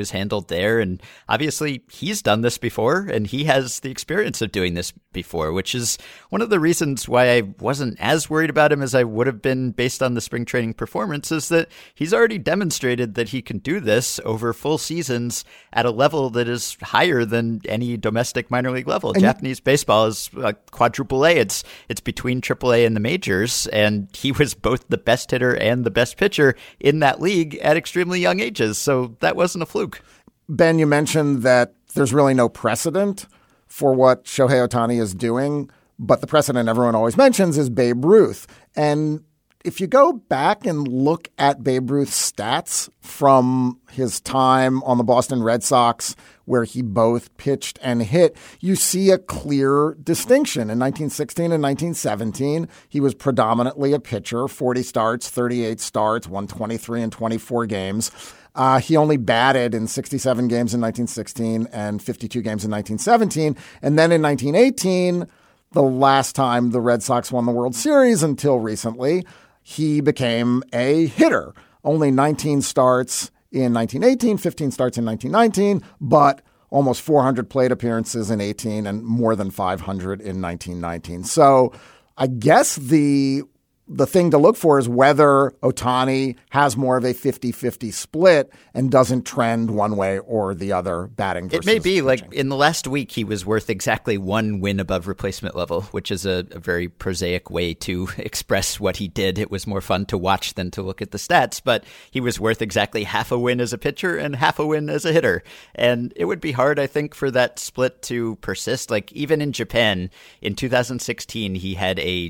there. And obviously he's done this before, and he has the experience of doing this before, which is one of the reasons why I wasn't as worried about him as I would have been based on the spring training performance, is that he's already demonstrated that he can do this over full seasons at a level that is higher than any domestic minor league level. And Japanese baseball is quadruple A. It's between triple A and the majors, and he was both the best hitter and the best pitcher in that league at extremely young ages. So that wasn't a fluke. Ben, you mentioned that there's really no precedent for what Shohei Ohtani is doing, but the precedent everyone always mentions is Babe Ruth. And if you go back and look at Babe Ruth's stats from his time on the Boston Red Sox, where he both pitched and hit, you see a clear distinction. In 1916 and 1917, he was predominantly a pitcher, 40 starts, 38 starts, won 23 and 24 games. He only batted in 67 games in 1916 and 52 games in 1917. And then in 1918, the last time the Red Sox won the World Series until recently, he became a hitter. Only 19 starts in 1918, 15 starts in 1919, but almost 400 plate appearances in 18 and more than 500 in 1919. So I guess the thing to look for is whether Ohtani has more of a 50-50 split and doesn't trend one way or the other, batting versus It may be pitching. like in the last week, he was worth exactly one win above replacement level, which is a very prosaic way to express what he did. It was more fun to watch than to look at the stats, but he was worth exactly half a win as a pitcher and half a win as a hitter. And it would be hard, I think, for that split to persist. Like even in Japan in 2016, he had a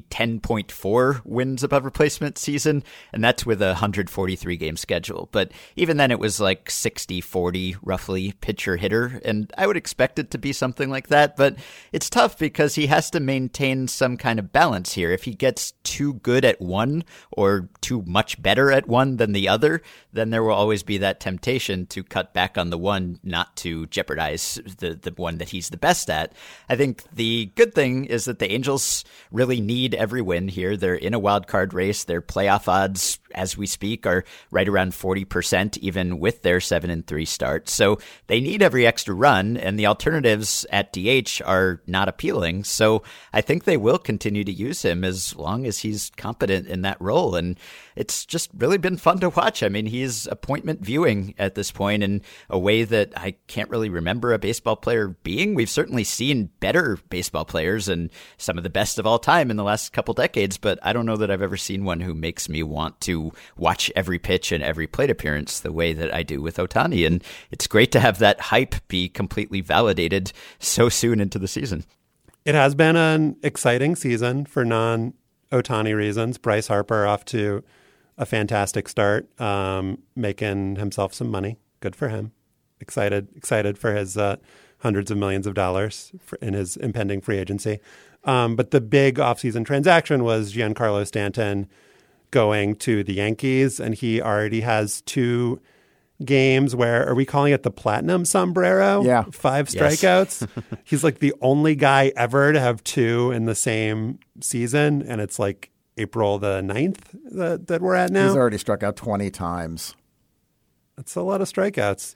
10.4 wins above replacement season, and that's with a 143 game schedule. But even then it was like 60-40 roughly pitcher hitter, and I would expect it to be something like that. But it's tough because he has to maintain some kind of balance here. If he gets too good at one or too much better at one than the other, then there will always be that temptation to cut back on the one, not to jeopardize the one that he's the best at. I think the good thing is that the Angels really need every win here. They're in a wild card race. Their playoff odds, as we speak, are right around 40%, even with their 7-3 start. So they need every extra run, and the alternatives at DH are not appealing. So I think they will continue to use him as long as he's competent in that role. And it's just really been fun to watch. I mean, he's appointment viewing at this point in a way that I can't really remember a baseball player being. We've certainly seen better baseball players and some of the best of all time in the last couple decades, but I don't know that I've ever seen one who makes me want to watch every pitch and every plate appearance the way that I do with Ohtani. And it's great to have that hype be completely validated so soon into the season. It has been an exciting season for non-Ohtani reasons. Bryce Harper off to a fantastic start, making himself some money. Good for him. Excited for his hundreds of millions of dollars in his impending free agency. But the big offseason transaction was Giancarlo Stanton going to the Yankees, and he already has 2 games where, are we calling it the platinum sombrero? Yeah. 5 strikeouts. Yes. He's like the only guy ever to have 2 in the same season, and it's like April the 9th that we're at now. He's already struck out 20 times. That's a lot of strikeouts.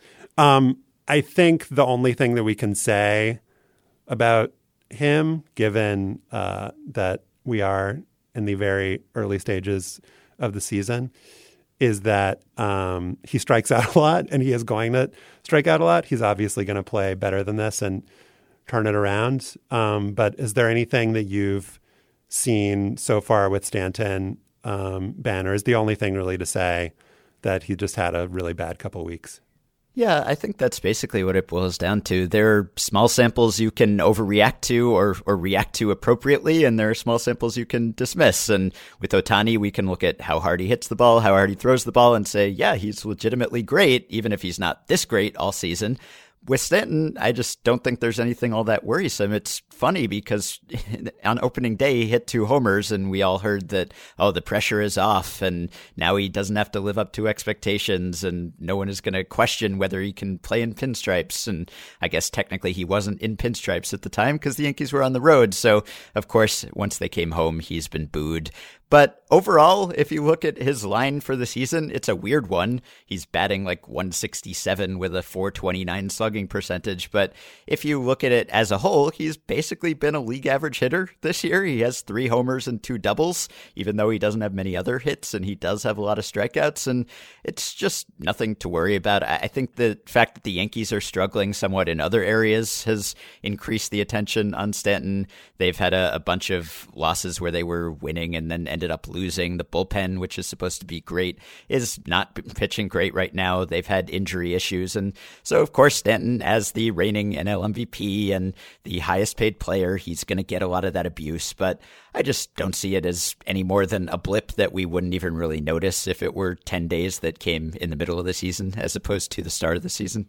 I think the only thing that we can say about him, given that we are in the very early stages of the season, is that he strikes out a lot, and he is going to strike out a lot. He's obviously going to play better than this and turn it around. But is there anything that you've seen so far with Stanton, Ben, or is the only thing really to say that he just had a really bad couple of weeks? Yeah, I think that's basically what it boils down to. There are small samples you can overreact to or react to appropriately, and there are small samples you can dismiss. And with Ohtani, we can look at how hard he hits the ball, how hard he throws the ball, and say, yeah, he's legitimately great, even if he's not this great all season. With Stanton, I just don't think there's anything all that worrisome. It's funny because on opening day he hit 2 homers and we all heard that, oh, the pressure is off and now he doesn't have to live up to expectations and no one is going to question whether he can play in pinstripes. And I guess technically he wasn't in pinstripes at the time because the Yankees were on the road. So, of course, once they came home, he's been booed. But overall, if you look at his line for the season, it's a weird one. He's batting like 167 with a 429 slugging percentage. But if you look at it as a whole, he's basically been a league average hitter this year. He has 3 homers and 2 doubles, even though he doesn't have many other hits and he does have a lot of strikeouts. And it's just nothing to worry about. I think the fact that the Yankees are struggling somewhat in other areas has increased the attention on Stanton. They've had a bunch of losses where they were winning and then ended up losing. The bullpen, which is supposed to be great, is not pitching great right now. They've had injury issues. And so, of course, Stanton, as the reigning NL MVP and the highest paid player, he's going to get a lot of that abuse. But I just don't see it as any more than a blip that we wouldn't even really notice if it were 10 days that came in the middle of the season as opposed to the start of the season.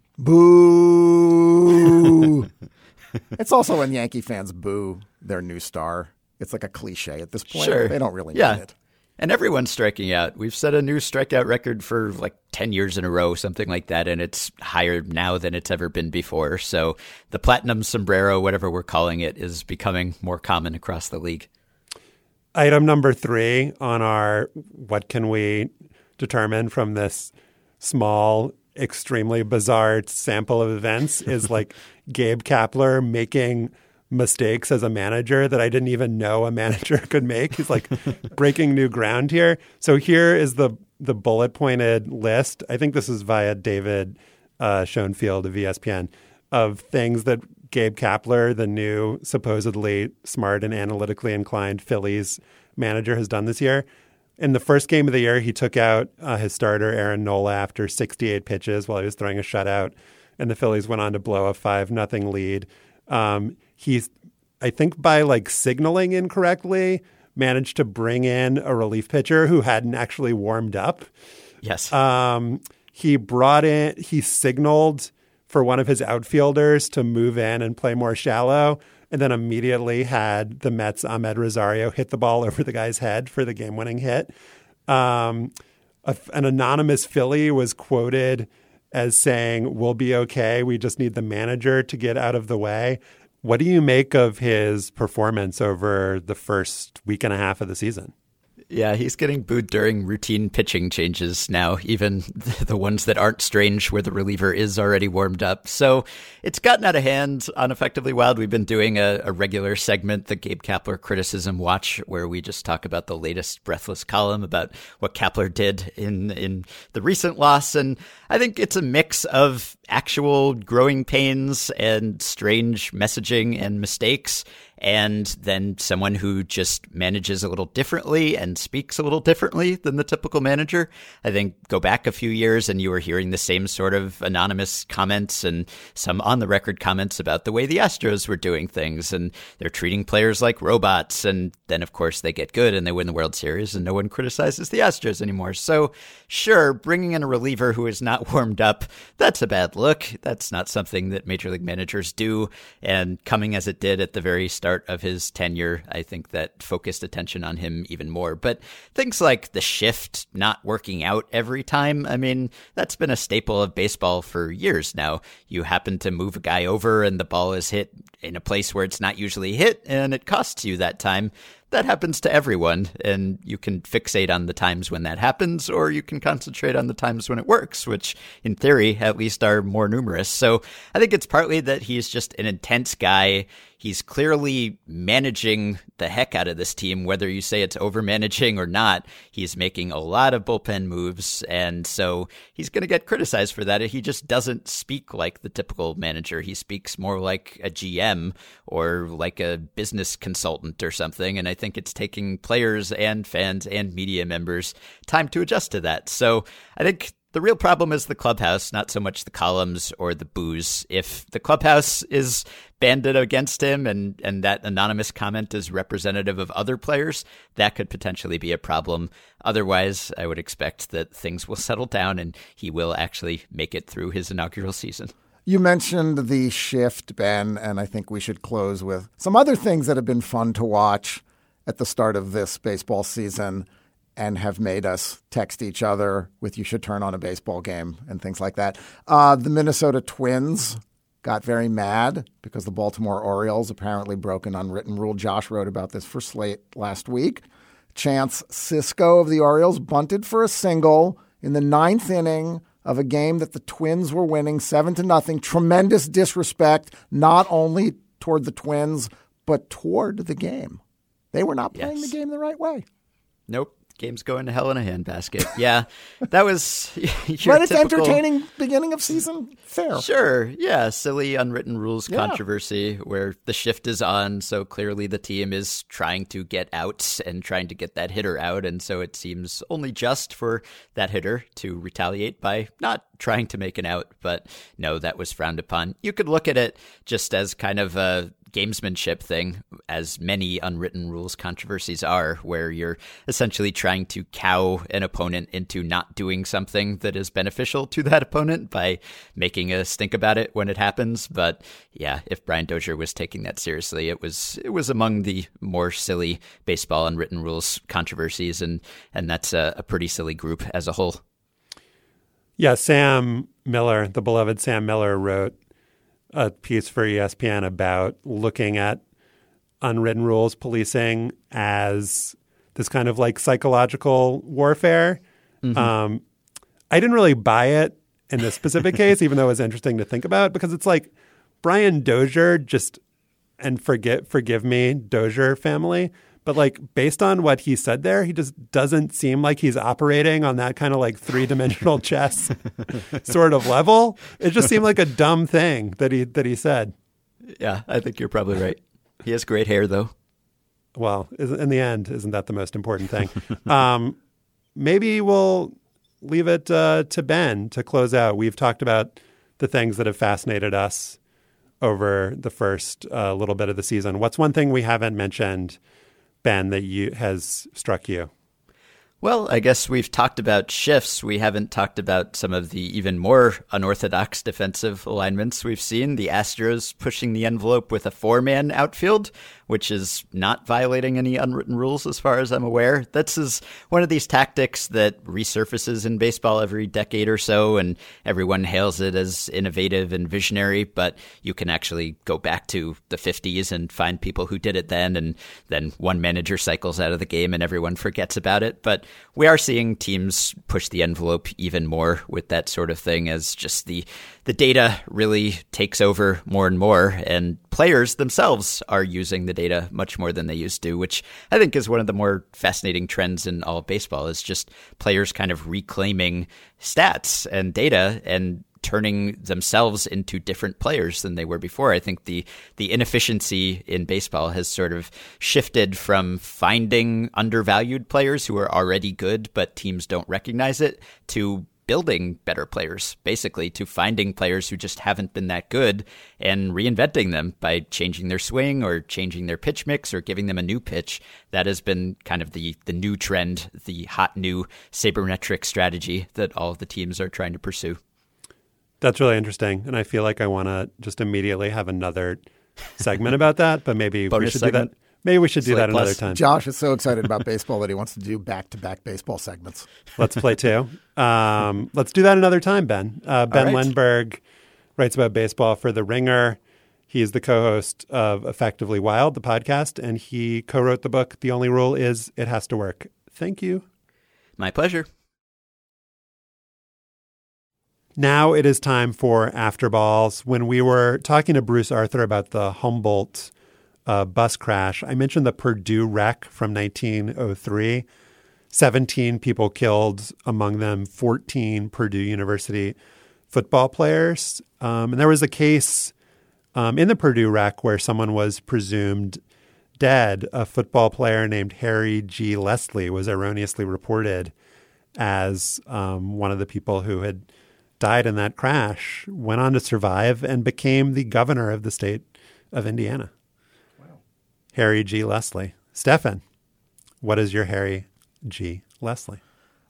Boo! It's also when Yankee fans boo their new star. It's like a cliche at this point. Sure. They don't really mean it. And everyone's striking out. We've set a new strikeout record for like 10 years in a row, something like that, and it's higher now than it's ever been before. So the platinum sombrero, whatever we're calling it, is becoming more common across the league. Item number 3 on our what can we determine from this small, extremely bizarre sample of events is like Gabe Kapler making mistakes as a manager that I didn't even know a manager could make. He's like breaking new ground here. So here is the bullet pointed list. I think this is via David Schoenfield of ESPN of things that Gabe Kapler, the new supposedly smart and analytically inclined Phillies manager, has done this year. In the first game of the year, he took out his starter, Aaron Nola, after 68 pitches while he was throwing a shutout, and the Phillies went on to blow a 5-0 lead. He's, I think by like signaling incorrectly, managed to bring in a relief pitcher who hadn't actually warmed up. Yes. He signaled for one of his outfielders to move in and play more shallow, and then immediately had the Mets' Ahmed Rosario hit the ball over the guy's head for the game-winning hit. An anonymous Philly was quoted as saying, "We'll be okay. We just need the manager to get out of the way." What do you make of his performance over the first week and a half of the season? Yeah, he's getting booed during routine pitching changes now, even the ones that aren't strange where the reliever is already warmed up. So it's gotten out of hand on Effectively Wild. We've been doing a regular segment, the Gabe Kapler Criticism Watch, where we just talk about the latest Breathless column about what Kapler did in the recent loss. And I think it's a mix of actual growing pains and strange messaging and mistakes, and then someone who just manages a little differently and speaks a little differently than the typical manager. I think go back a few years and you were hearing the same sort of anonymous comments and some on-the-record comments about the way the Astros were doing things, and they're treating players like robots, and then, of course, they get good and they win the World Series and no one criticizes the Astros anymore. So, sure, bringing in a reliever who is not warmed up, that's a bad look. That's not something that major league managers do, and coming as it did at the very start of his tenure, I think that focused attention on him even more. But things like the shift not working out every time, I mean, that's been a staple of baseball for years now. You happen to move a guy over and the ball is hit in a place where it's not usually hit, and it costs you that time. That happens to everyone, and you can fixate on the times when that happens, or you can concentrate on the times when it works, which in theory at least are more numerous. So I think it's partly that he's just an intense guy. He's clearly managing the heck out of this team, whether you say it's over-managing or not. He's making a lot of bullpen moves, and so he's going to get criticized for that. He just doesn't speak like the typical manager. He speaks more like a GM or like a business consultant or something, and I think it's taking players and fans and media members time to adjust to that. So I think the real problem is the clubhouse, not so much the columns or the boos. If the clubhouse is banded against him and that anonymous comment is representative of other players, that could potentially be a problem. Otherwise, I would expect that things will settle down and he will actually make it through his inaugural season. You mentioned the shift, Ben, and I think we should close with some other things that have been fun to watch at the start of this baseball season and have made us text each other with "you should turn on a baseball game" and things like that. The Minnesota Twins got very mad because the Baltimore Orioles apparently broke an unwritten rule. Josh wrote about this for Slate last week. Chance Sisco of the Orioles bunted for a single in the 9th inning of a game that the Twins were winning 7-0. Tremendous disrespect, not only toward the Twins, but toward the game. They were not playing the game the right way. Nope. Game's going to hell in a handbasket. Yeah, that was but it's entertaining beginning of season fare. Sure. Yeah. Silly unwritten rules controversy where the shift is on. So clearly the team is trying to get out and trying to get that hitter out. And so it seems only just for that hitter to retaliate by not trying to make an out. But no, that was frowned upon. You could look at it just as kind of a gamesmanship thing, as many unwritten rules controversies are, where you're essentially trying to cow an opponent into not doing something that is beneficial to that opponent by making a stink about it when it happens. But yeah, if Brian Dozier was taking that seriously, it was among the more silly baseball unwritten rules controversies, and that's a pretty silly group as a whole. Yeah, Sam Miller, the beloved Sam Miller, wrote a piece for ESPN about looking at unwritten rules policing as this kind of like psychological warfare. I didn't really buy it in this specific case, even though it was interesting to think about, because it's like Brian Dozier and forgive me, Dozier family. But like based on what he said there, he just doesn't seem like he's operating on that kind of like 3-dimensional chess sort of level. It just seemed like a dumb thing that he said. Yeah, I think you're probably right. He has great hair, though. Well, in the end, isn't that the most important thing? Maybe we'll leave it to Ben to close out. We've talked about the things that have fascinated us over the first little bit of the season. What's one thing we haven't mentioned, Ben, that has struck you? Well, I guess we've talked about shifts. We haven't talked about some of the even more unorthodox defensive alignments we've seen. The Astros pushing the envelope with a 4-man outfield, which is not violating any unwritten rules as far as I'm aware. This is one of these tactics that resurfaces in baseball every decade or so, and everyone hails it as innovative and visionary, but you can actually go back to the 50s and find people who did it then, and then one manager cycles out of the game and everyone forgets about it. But we are seeing teams push the envelope even more with that sort of thing, as just the data really takes over more and more, and players themselves are using the data much more than they used to, which I think is one of the more fascinating trends in all of baseball, is just players kind of reclaiming stats and data and turning themselves into different players than they were before. I think the inefficiency in baseball has sort of shifted from finding undervalued players who are already good, but teams don't recognize it, to building better players, basically, to finding players who just haven't been that good and reinventing them by changing their swing or changing their pitch mix or giving them a new pitch. That has been kind of the new trend, the hot new sabermetric strategy that all of the teams are trying to pursue. That's really interesting. And I feel like I want to just immediately have another segment about that, but maybe we should do that. Maybe we should do that another time. Josh is so excited about baseball that he wants to do back-to-back baseball segments. Let's play two. Let's do that another time, Ben. Ben Lindbergh writes about baseball for The Ringer. He is the co-host of Effectively Wild, the podcast, and he co-wrote the book, The Only Rule Is It Has to Work. Thank you. My pleasure. Now it is time for After Balls. When we were talking to Bruce Arthur about the Humboldt bus crash, I mentioned the Purdue wreck from 1903. 17 people killed, among them 14 Purdue University football players. And there was a case in the Purdue wreck where someone was presumed dead. A football player named Harry G. Leslie was erroneously reported as one of the people who had died in that crash, went on to survive, and became the governor of the state of Indiana. Wow. Harry G. Leslie. Stefan, what is your Harry G. Leslie?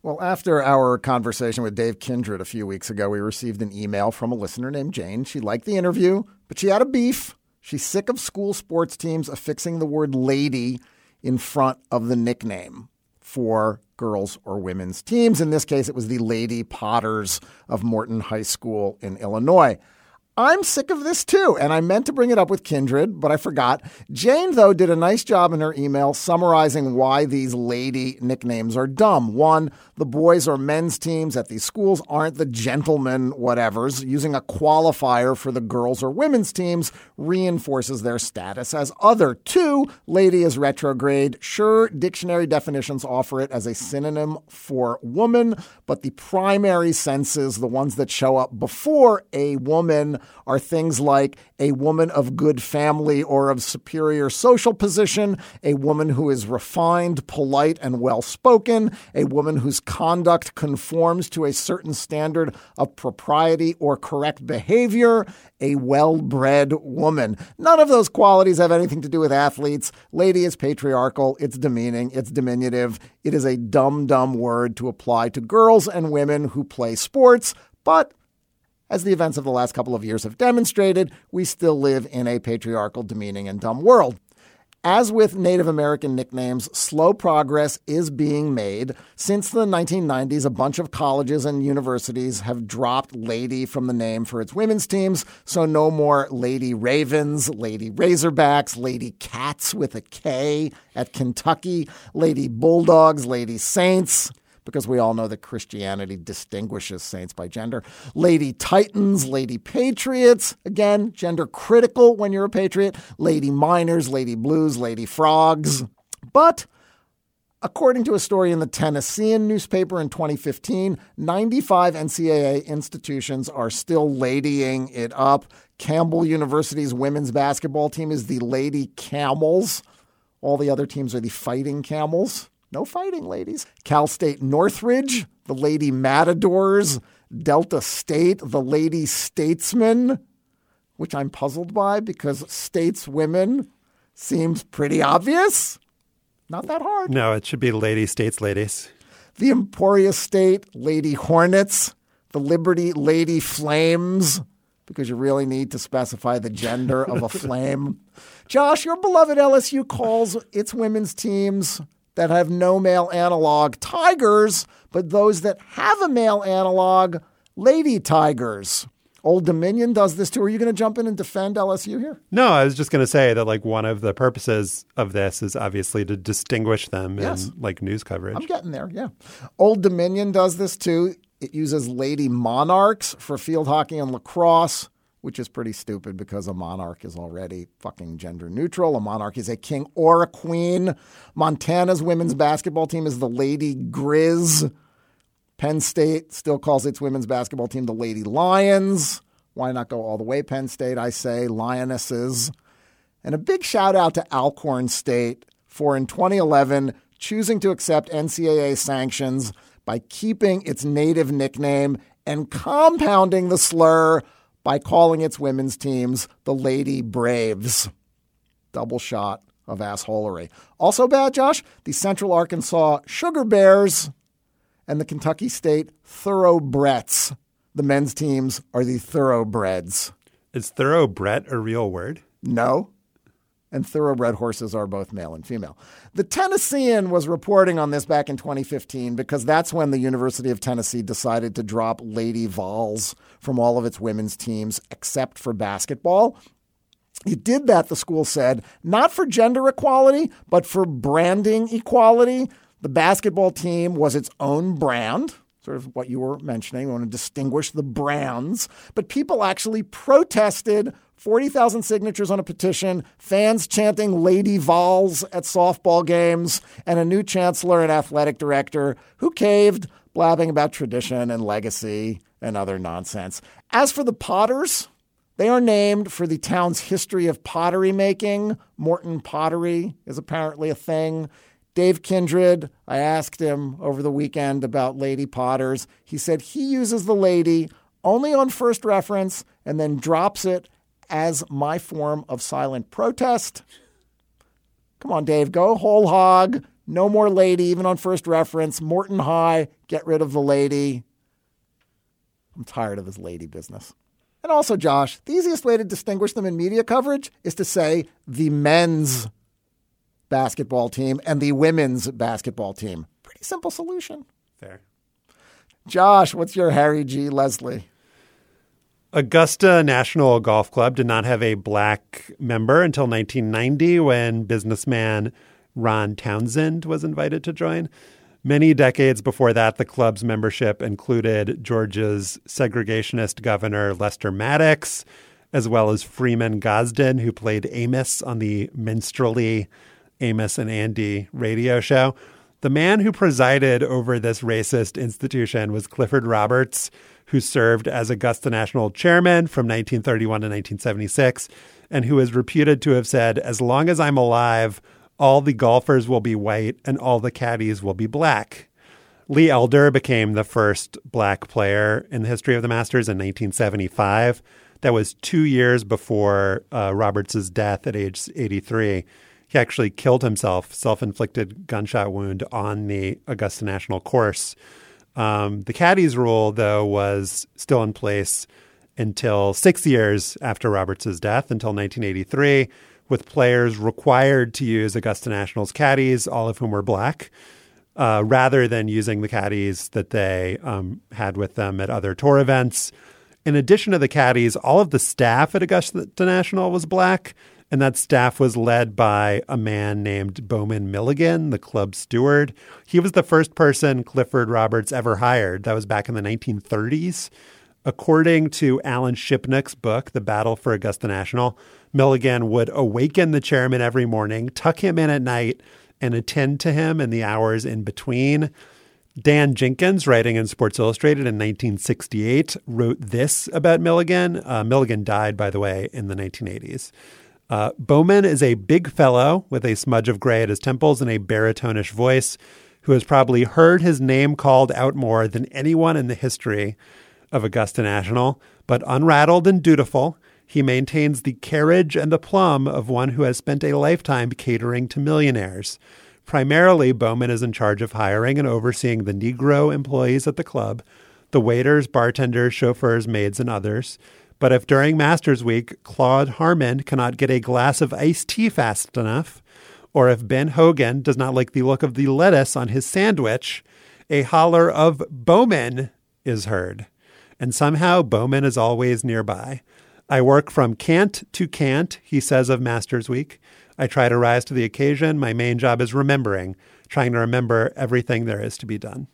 Well, after our conversation with Dave Kindred a few weeks ago, we received an email from a listener named Jane. She liked the interview, but she had a beef. She's sick of school sports teams affixing the word lady in front of the nickname for girls or women's teams. In this case, it was the Lady Potters of Morton High School in Illinois. I'm sick of this too, and I meant to bring it up with Kindred, but I forgot. Jane, though, did a nice job in her email summarizing why these lady nicknames are dumb. One, the boys or men's teams at these schools aren't the gentlemen whatevers. Using a qualifier for the girls or women's teams reinforces their status as other. Two, lady is retrograde. Sure, dictionary definitions offer it as a synonym for woman, but the primary senses, the ones that show up before a woman, are things like a woman of good family or of superior social position, a woman who is refined, polite, and well-spoken, a woman whose conduct conforms to a certain standard of propriety or correct behavior, a well-bred woman. None of those qualities have anything to do with athletes. Lady is patriarchal. It's demeaning. It's diminutive. It is a dumb word to apply to girls and women who play sports, but as the events of the last couple of years have demonstrated, we still live in a patriarchal, demeaning, and dumb world. As with Native American nicknames, slow progress is being made. Since the 1990s, a bunch of colleges and universities have dropped lady from the name for its women's teams, so no more Lady Ravens, Lady Razorbacks, Lady Cats with a K at Kentucky, Lady Bulldogs, Lady Saints, because we all know that Christianity distinguishes saints by gender. Lady Titans, Lady Patriots, again, gender critical when you're a patriot. Lady Miners, Lady Blues, Lady Frogs. But according to a story in the Tennessean newspaper in 2015, 95 NCAA institutions are still ladying it up. Campbell University's women's basketball team is the Lady Camels. All the other teams are the Fighting Camels. No fighting, ladies. Cal State Northridge, the Lady Matadors. Delta State, the Lady Statesmen, which I'm puzzled by because stateswomen seems pretty obvious. Not that hard. No, it should be Lady States Ladies. The Emporia State, Lady Hornets. The Liberty, Lady Flames, because you really need to specify the gender of a flame. Josh, your beloved LSU calls its women's teams that have no male analog Tigers, but those that have a male analog, Lady Tigers. Old Dominion does this too. Are you going to jump in and defend LSU here? No, I was just going to say that like one of the purposes of this is obviously to distinguish them in like news coverage. I'm getting there, yeah. Old Dominion does this too. It uses Lady Monarchs for field hockey and lacrosse, which is pretty stupid because a monarch is already fucking gender neutral. A monarch is a king or a queen. Montana's women's basketball team is the Lady Grizz. Penn State still calls its women's basketball team the Lady Lions. Why not go all the way, Penn State? I say Lionesses. And a big shout out to Alcorn State for, in 2011, choosing to accept NCAA sanctions by keeping its native nickname and compounding the slur by calling its women's teams the Lady Braves. Double shot of assholery. Also bad, Josh, the Central Arkansas Sugar Bears and the Kentucky State Thoroughbreds. The men's teams are the Thoroughbreds. Is thoroughbred a real word? No. And thoroughbred horses are both male and female. The Tennessean was reporting on this back in 2015 because that's when the University of Tennessee decided to drop Lady Vols from all of its women's teams except for basketball. It did that, the school said, not for gender equality, but for branding equality. The basketball team was its own brand, sort of what you were mentioning. We want to distinguish the brands. But people actually protested. 40,000 signatures on a petition, fans chanting Lady Vols at softball games, and a new chancellor and athletic director who caved, blabbing about tradition and legacy and other nonsense. As for the Potters, they are named for the town's history of pottery making. Morton Pottery is apparently a thing. Dave Kindred, I asked him over the weekend about Lady Potters. He said he uses the lady only on first reference and then drops it as my form of silent protest. Come on, Dave, go whole hog. No more lady, even on first reference. Morton High, get rid of the lady. I'm tired of his lady business. And also, Josh, the easiest way to distinguish them in media coverage is to say the men's basketball team and the women's basketball team. Pretty simple solution. Fair. Josh, what's your Harry G. Leslie? Augusta National Golf Club did not have a black member until 1990 when businessman Ron Townsend was invited to join. Many decades before that, the club's membership included Georgia's segregationist governor Lester Maddox, as well as Freeman Gosden, who played Amos on the minstrelly Amos and Andy radio show. The man who presided over this racist institution was Clifford Roberts, who served as Augusta National chairman from 1931 to 1976, and who is reputed to have said, "As long as I'm alive, all the golfers will be white and all the caddies will be black." Lee Elder became the first black player in the history of the Masters in 1975. That was 2 years before Roberts' death at age 83. He actually killed himself, self-inflicted gunshot wound on the Augusta National course. The caddies rule, though, was still in place until 6 years after Roberts' death, until 1983, with players required to use Augusta National's caddies, all of whom were black, rather than using the caddies that they had with them at other tour events. In addition to the caddies, all of the staff at Augusta National was black, and that staff was led by a man named Bowman Milligan, the club steward. He was the first person Clifford Roberts ever hired. That was back in the 1930s. According to Alan Shipnick's book, The Battle for Augusta National, Milligan would awaken the chairman every morning, tuck him in at night, and attend to him in the hours in between. Dan Jenkins, writing in Sports Illustrated in 1968, wrote this about Milligan. Milligan died, by the way, in the 1980s. Bowman is a big fellow with a smudge of gray at his temples and a baritonish voice who has probably heard his name called out more than anyone in the history of Augusta National. But unrattled and dutiful, he maintains the carriage and aplomb of one who has spent a lifetime catering to millionaires. Primarily, Bowman is in charge of hiring and overseeing the Negro employees at the club, the waiters, bartenders, chauffeurs, maids, and others. But if during Masters Week, Claude Harmon cannot get a glass of iced tea fast enough, or if Ben Hogan does not like the look of the lettuce on his sandwich, a holler of Bowman is heard. And somehow Bowman is always nearby. I work from cant to cant, he says of Masters Week. I try to rise to the occasion. My main job is remembering, trying to remember everything there is to be done.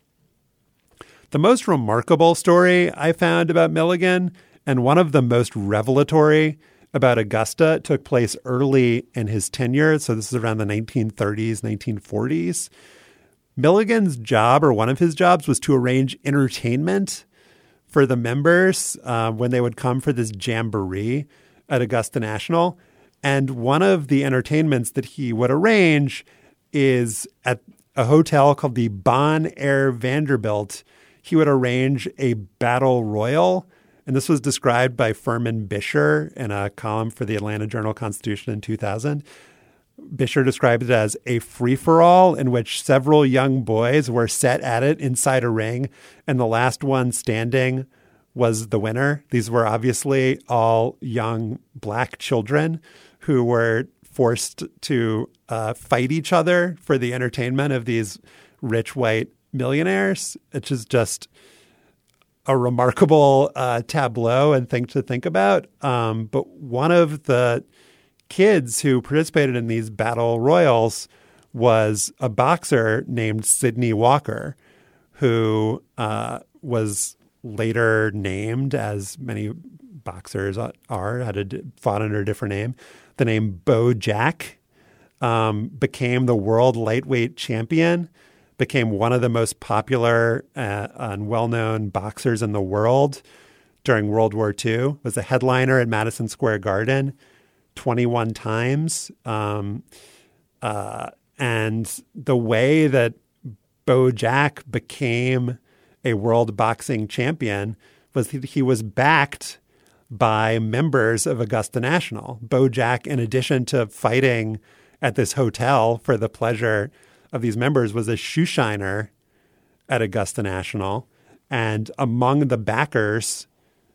The most remarkable story I found about Milligan, and one of the most revelatory about Augusta, took place early in his tenure. So this is around the 1930s, 1940s. Milligan's job, or one of his jobs, was to arrange entertainment for the members when they would come for this jamboree at Augusta National. And one of the entertainments that he would arrange is at a hotel called the Bon Air Vanderbilt. He would arrange a battle royal. And this was described by Furman Bisher in a column for the Atlanta Journal-Constitution in 2000. Bisher described it as a free-for-all in which several young boys were set at it inside a ring, and the last one standing was the winner. These were obviously all young black children who were forced to fight each other for the entertainment of these rich white millionaires. It's just a remarkable tableau and thing to think about. But one of the kids who participated in these battle royals was a boxer named Sidney Walker, who was later named, as many boxers are, had fought under a different name. The name Bo Jack, became the world lightweight champion, became one of the most popular and well-known boxers in the world during World War II, was a headliner at Madison Square Garden 21 times. And the way that Bo Jack became a world boxing champion was he was backed by members of Augusta National. Bo Jack, in addition to fighting at this hotel for the pleasure of these members was a shoe shiner at Augusta National. And among the backers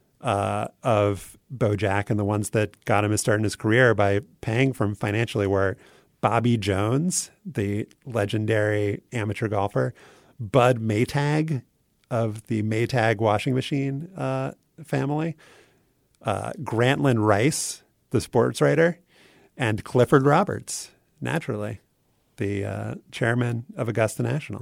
of Bojack and the ones that got him his start in his career by paying for him financially were Bobby Jones, the legendary amateur golfer, Bud Maytag of the Maytag washing machine family, Grantland Rice, the sports writer, and Clifford Roberts, naturally, the chairman of Augusta National.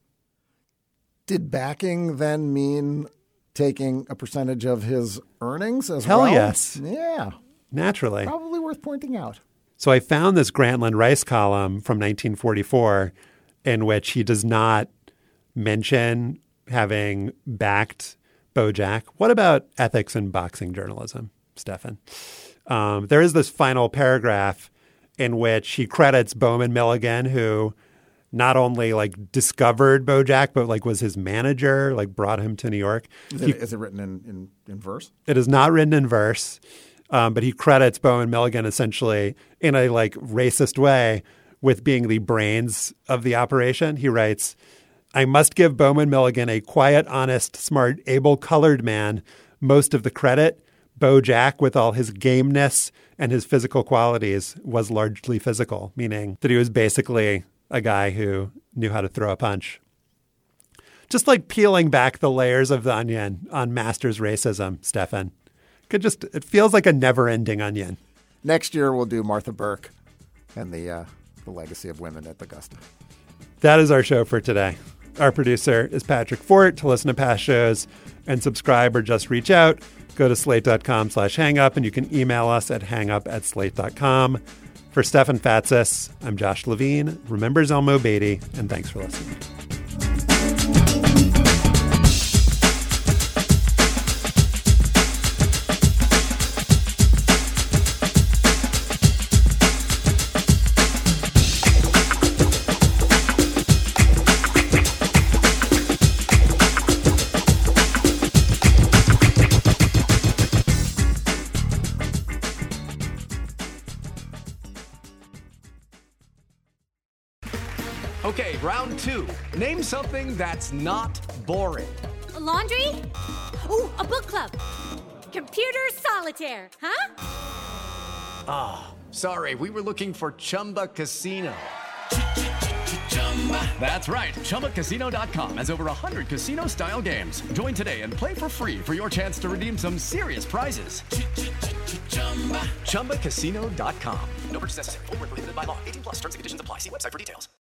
Did backing then mean taking a percentage of his earnings as well? Hell yes. Yeah. Naturally. Probably worth pointing out. So I found this Grantland Rice column from 1944 in which he does not mention having backed Bojack. What about ethics in boxing journalism, Stefan? There is this final paragraph in which he credits Bowman Milligan, who not only discovered Bojack, but was his manager, brought him to New York. Is it written in verse? It is not written in verse, but he credits Bowman Milligan essentially in a racist way with being the brains of the operation. He writes, "I must give Bowman Milligan, a quiet, honest, smart, able colored man, most of the credit. Bojack, with all his gameness and his physical qualities, was largely physical," meaning that he was basically a guy who knew how to throw a punch. Just peeling back the layers of the onion on Masters racism, Stefan. It feels like a never-ending onion. Next year we'll do Martha Burke and the legacy of women at Augusta. That is our show for today. Our producer is Patrick Fort. To listen to past shows and subscribe or just reach out, go to slate.com/hangup, and you can email us at hangup@slate.com. For Stefan Fatsis, I'm Josh Levine. Remember Zelmo Beatty, and thanks for listening. Okay, round two. Name something that's not boring. A laundry? Ooh, a book club. Computer solitaire, huh? Ah, oh, sorry, we were looking for Chumba Casino. That's right, ChumbaCasino.com has over 100 casino-style games. Join today and play for free for your chance to redeem some serious prizes. ChumbaCasino.com. No purchase necessary. Void where prohibited by law. 18+ terms and conditions apply. See website for details.